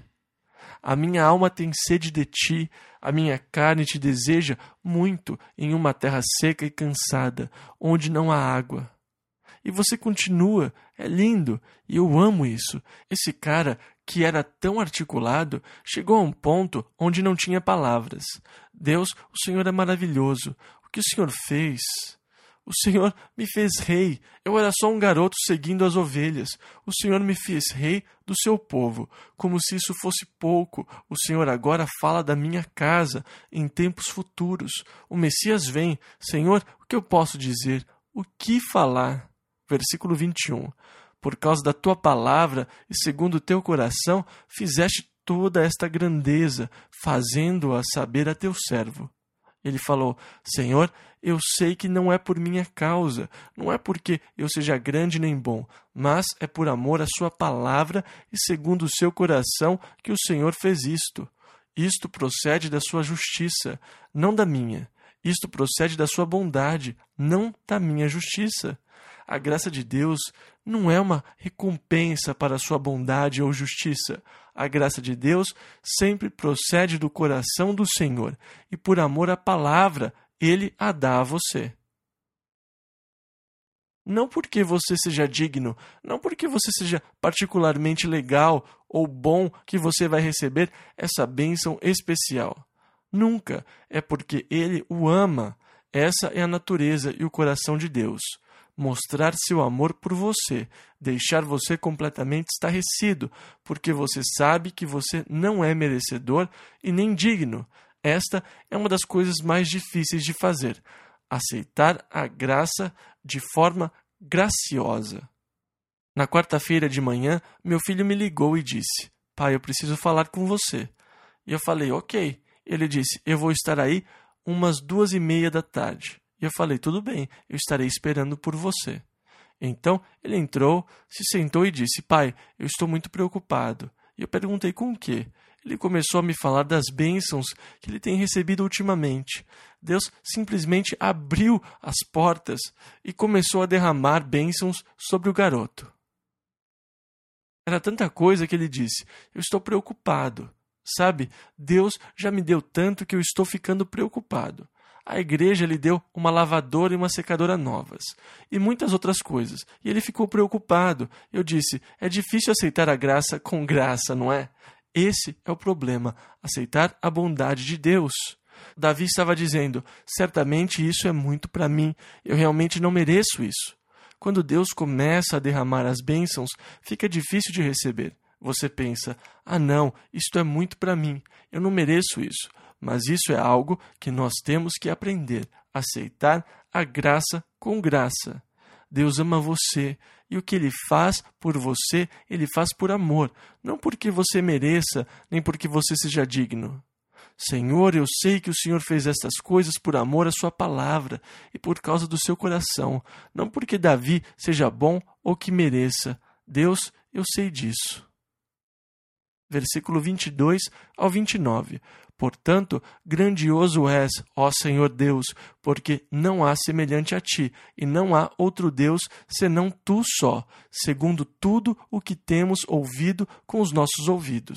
Speaker 1: A minha alma tem sede de ti, a minha carne te deseja muito em uma terra seca e cansada, onde não há água. E você continua, é lindo, e eu amo isso. Esse cara, que era tão articulado, chegou a um ponto onde não tinha palavras. Deus, o Senhor é maravilhoso. O que o Senhor fez? O Senhor me fez rei. Eu era só um garoto seguindo as ovelhas. O Senhor me fez rei do seu povo. Como se isso fosse pouco, o Senhor agora fala da minha casa em tempos futuros. O Messias vem. Senhor, o que eu posso dizer? O que falar? Versículo 21. Por causa da tua palavra e segundo o teu coração, fizeste toda esta grandeza, fazendo-a saber a teu servo. Ele falou, Senhor, eu sei que não é por minha causa, não é porque eu seja grande nem bom, mas é por amor à sua palavra e segundo o seu coração que o Senhor fez isto. Isto procede da sua justiça, não da minha. Isto procede da sua bondade, não da minha justiça. A graça de Deus não é uma recompensa para a sua bondade ou justiça. A graça de Deus sempre procede do coração do Senhor, e por amor à palavra, Ele a dá a você. Não porque você seja digno, não porque você seja particularmente legal ou bom que você vai receber essa bênção especial. Nunca. É porque Ele o ama. Essa é a natureza e o coração de Deus. Mostrar seu amor por você, deixar você completamente estarrecido, porque você sabe que você não é merecedor e nem digno. Esta é uma das coisas mais difíceis de fazer, aceitar a graça de forma graciosa. Na quarta-feira de manhã, meu filho me ligou e disse, pai, eu preciso falar com você. E eu falei, ok. Ele disse, eu vou estar aí umas 2:30 da tarde. E eu falei, tudo bem, eu estarei esperando por você. Então, ele entrou, se sentou e disse, pai, eu estou muito preocupado. E eu perguntei com o quê? Ele começou a me falar das bênçãos que ele tem recebido ultimamente. Deus simplesmente abriu as portas e começou a derramar bênçãos sobre o garoto. Era tanta coisa que ele disse, eu estou preocupado. Sabe, Deus já me deu tanto que eu estou ficando preocupado. A igreja lhe deu uma lavadora e uma secadora novas, e muitas outras coisas, e ele ficou preocupado. Eu disse, é difícil aceitar a graça com graça, não é? Esse é o problema, aceitar a bondade de Deus. Davi estava dizendo, certamente isso é muito para mim, eu realmente não mereço isso. Quando Deus começa a derramar as bênçãos, fica difícil de receber. Você pensa, não, isto é muito para mim, eu não mereço isso. Mas isso é algo que nós temos que aprender, aceitar a graça com graça. Deus ama você, e o que Ele faz por você, Ele faz por amor, não porque você mereça, nem porque você seja digno. Senhor, eu sei que o Senhor fez estas coisas por amor à sua palavra e por causa do seu coração, não porque Davi seja bom ou que mereça. Deus, eu sei disso. Versículo 22 ao 29. Portanto, grandioso és, ó Senhor Deus, porque não há semelhante a ti, e não há outro Deus senão tu só, segundo tudo o que temos ouvido com os nossos ouvidos.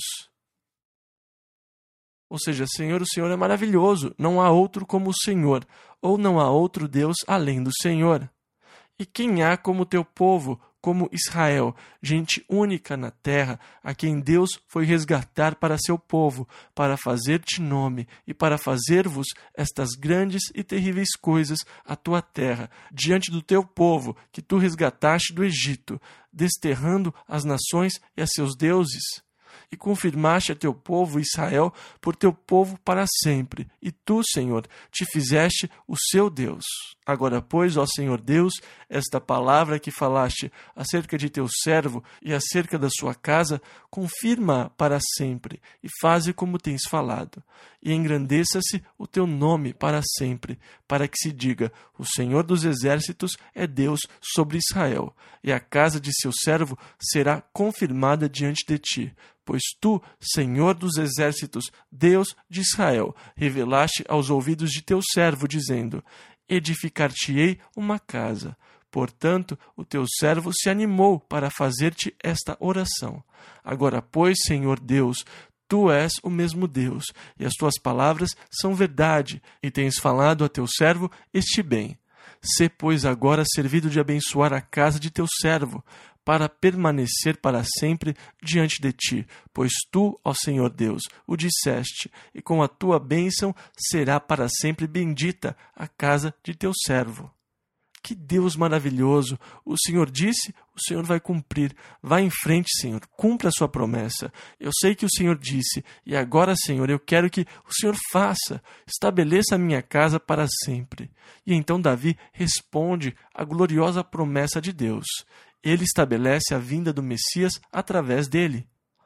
Speaker 1: Ou seja, Senhor, o Senhor é maravilhoso, não há outro como o Senhor, ou não há outro Deus além do Senhor. E quem há como teu povo, como Israel, gente única na terra, a quem Deus foi resgatar para seu povo, para fazer-te nome e para fazer-vos estas grandes e terríveis coisas à tua terra, diante do teu povo, que tu resgataste do Egito, desterrando as nações e a seus deuses? e confirmaste a teu povo Israel por teu povo para sempre. E tu, Senhor, te fizeste o seu Deus. Agora, pois, ó Senhor Deus, esta palavra que falaste acerca de teu servo e acerca da sua casa, confirma-a para sempre, e faze como tens falado. E engrandeça-se o teu nome para sempre, para que se diga: o Senhor dos exércitos é Deus sobre Israel, e a casa de seu servo será confirmada diante de ti. Pois tu, Senhor dos exércitos, Deus de Israel, revelaste aos ouvidos de teu servo, dizendo: edificar-te-ei uma casa. Portanto, o teu servo se animou para fazer-te esta oração. Agora, pois, Senhor Deus, tu és o mesmo Deus, e as tuas palavras são verdade, e tens falado a teu servo este bem. Sê, pois, agora servido de abençoar a casa de teu servo, para permanecer para sempre diante de ti, pois tu, ó Senhor Deus, o disseste, e com a tua bênção será para sempre bendita a casa de teu servo. Que Deus maravilhoso! O Senhor disse, o Senhor vai cumprir. Vá em frente, Senhor, cumpra a sua promessa. Eu sei que o Senhor disse, e agora, Senhor, eu quero que o Senhor faça, estabeleça a minha casa para sempre. E então Davi responde à gloriosa promessa de Deus. Ele estabelece a vinda do Messias através dele.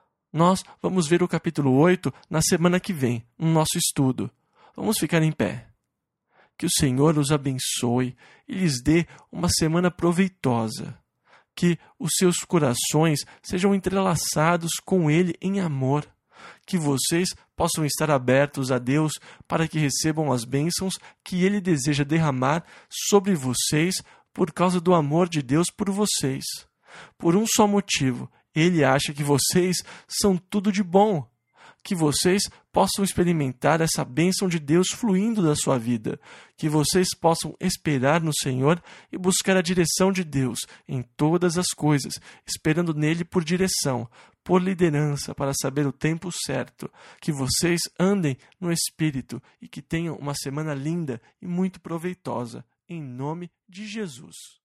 Speaker 1: Nós vamos ver o capítulo 8 na semana que vem, no nosso estudo. Vamos ficar em pé. Que o Senhor os abençoe e lhes dê uma semana proveitosa. Que os seus corações sejam entrelaçados com Ele em amor. Que vocês possam estar abertos a Deus para que recebam as bênçãos que Ele deseja derramar sobre vocês por causa do amor de Deus por vocês. Por um só motivo, Ele acha que vocês são tudo de bom. Que vocês possam experimentar essa bênção de Deus fluindo da sua vida. Que vocês possam esperar no Senhor e buscar a direção de Deus em todas as coisas, esperando nele por direção, por liderança, para saber o tempo certo. Que vocês andem no Espírito e que tenham uma semana linda e muito proveitosa. Em nome de Jesus.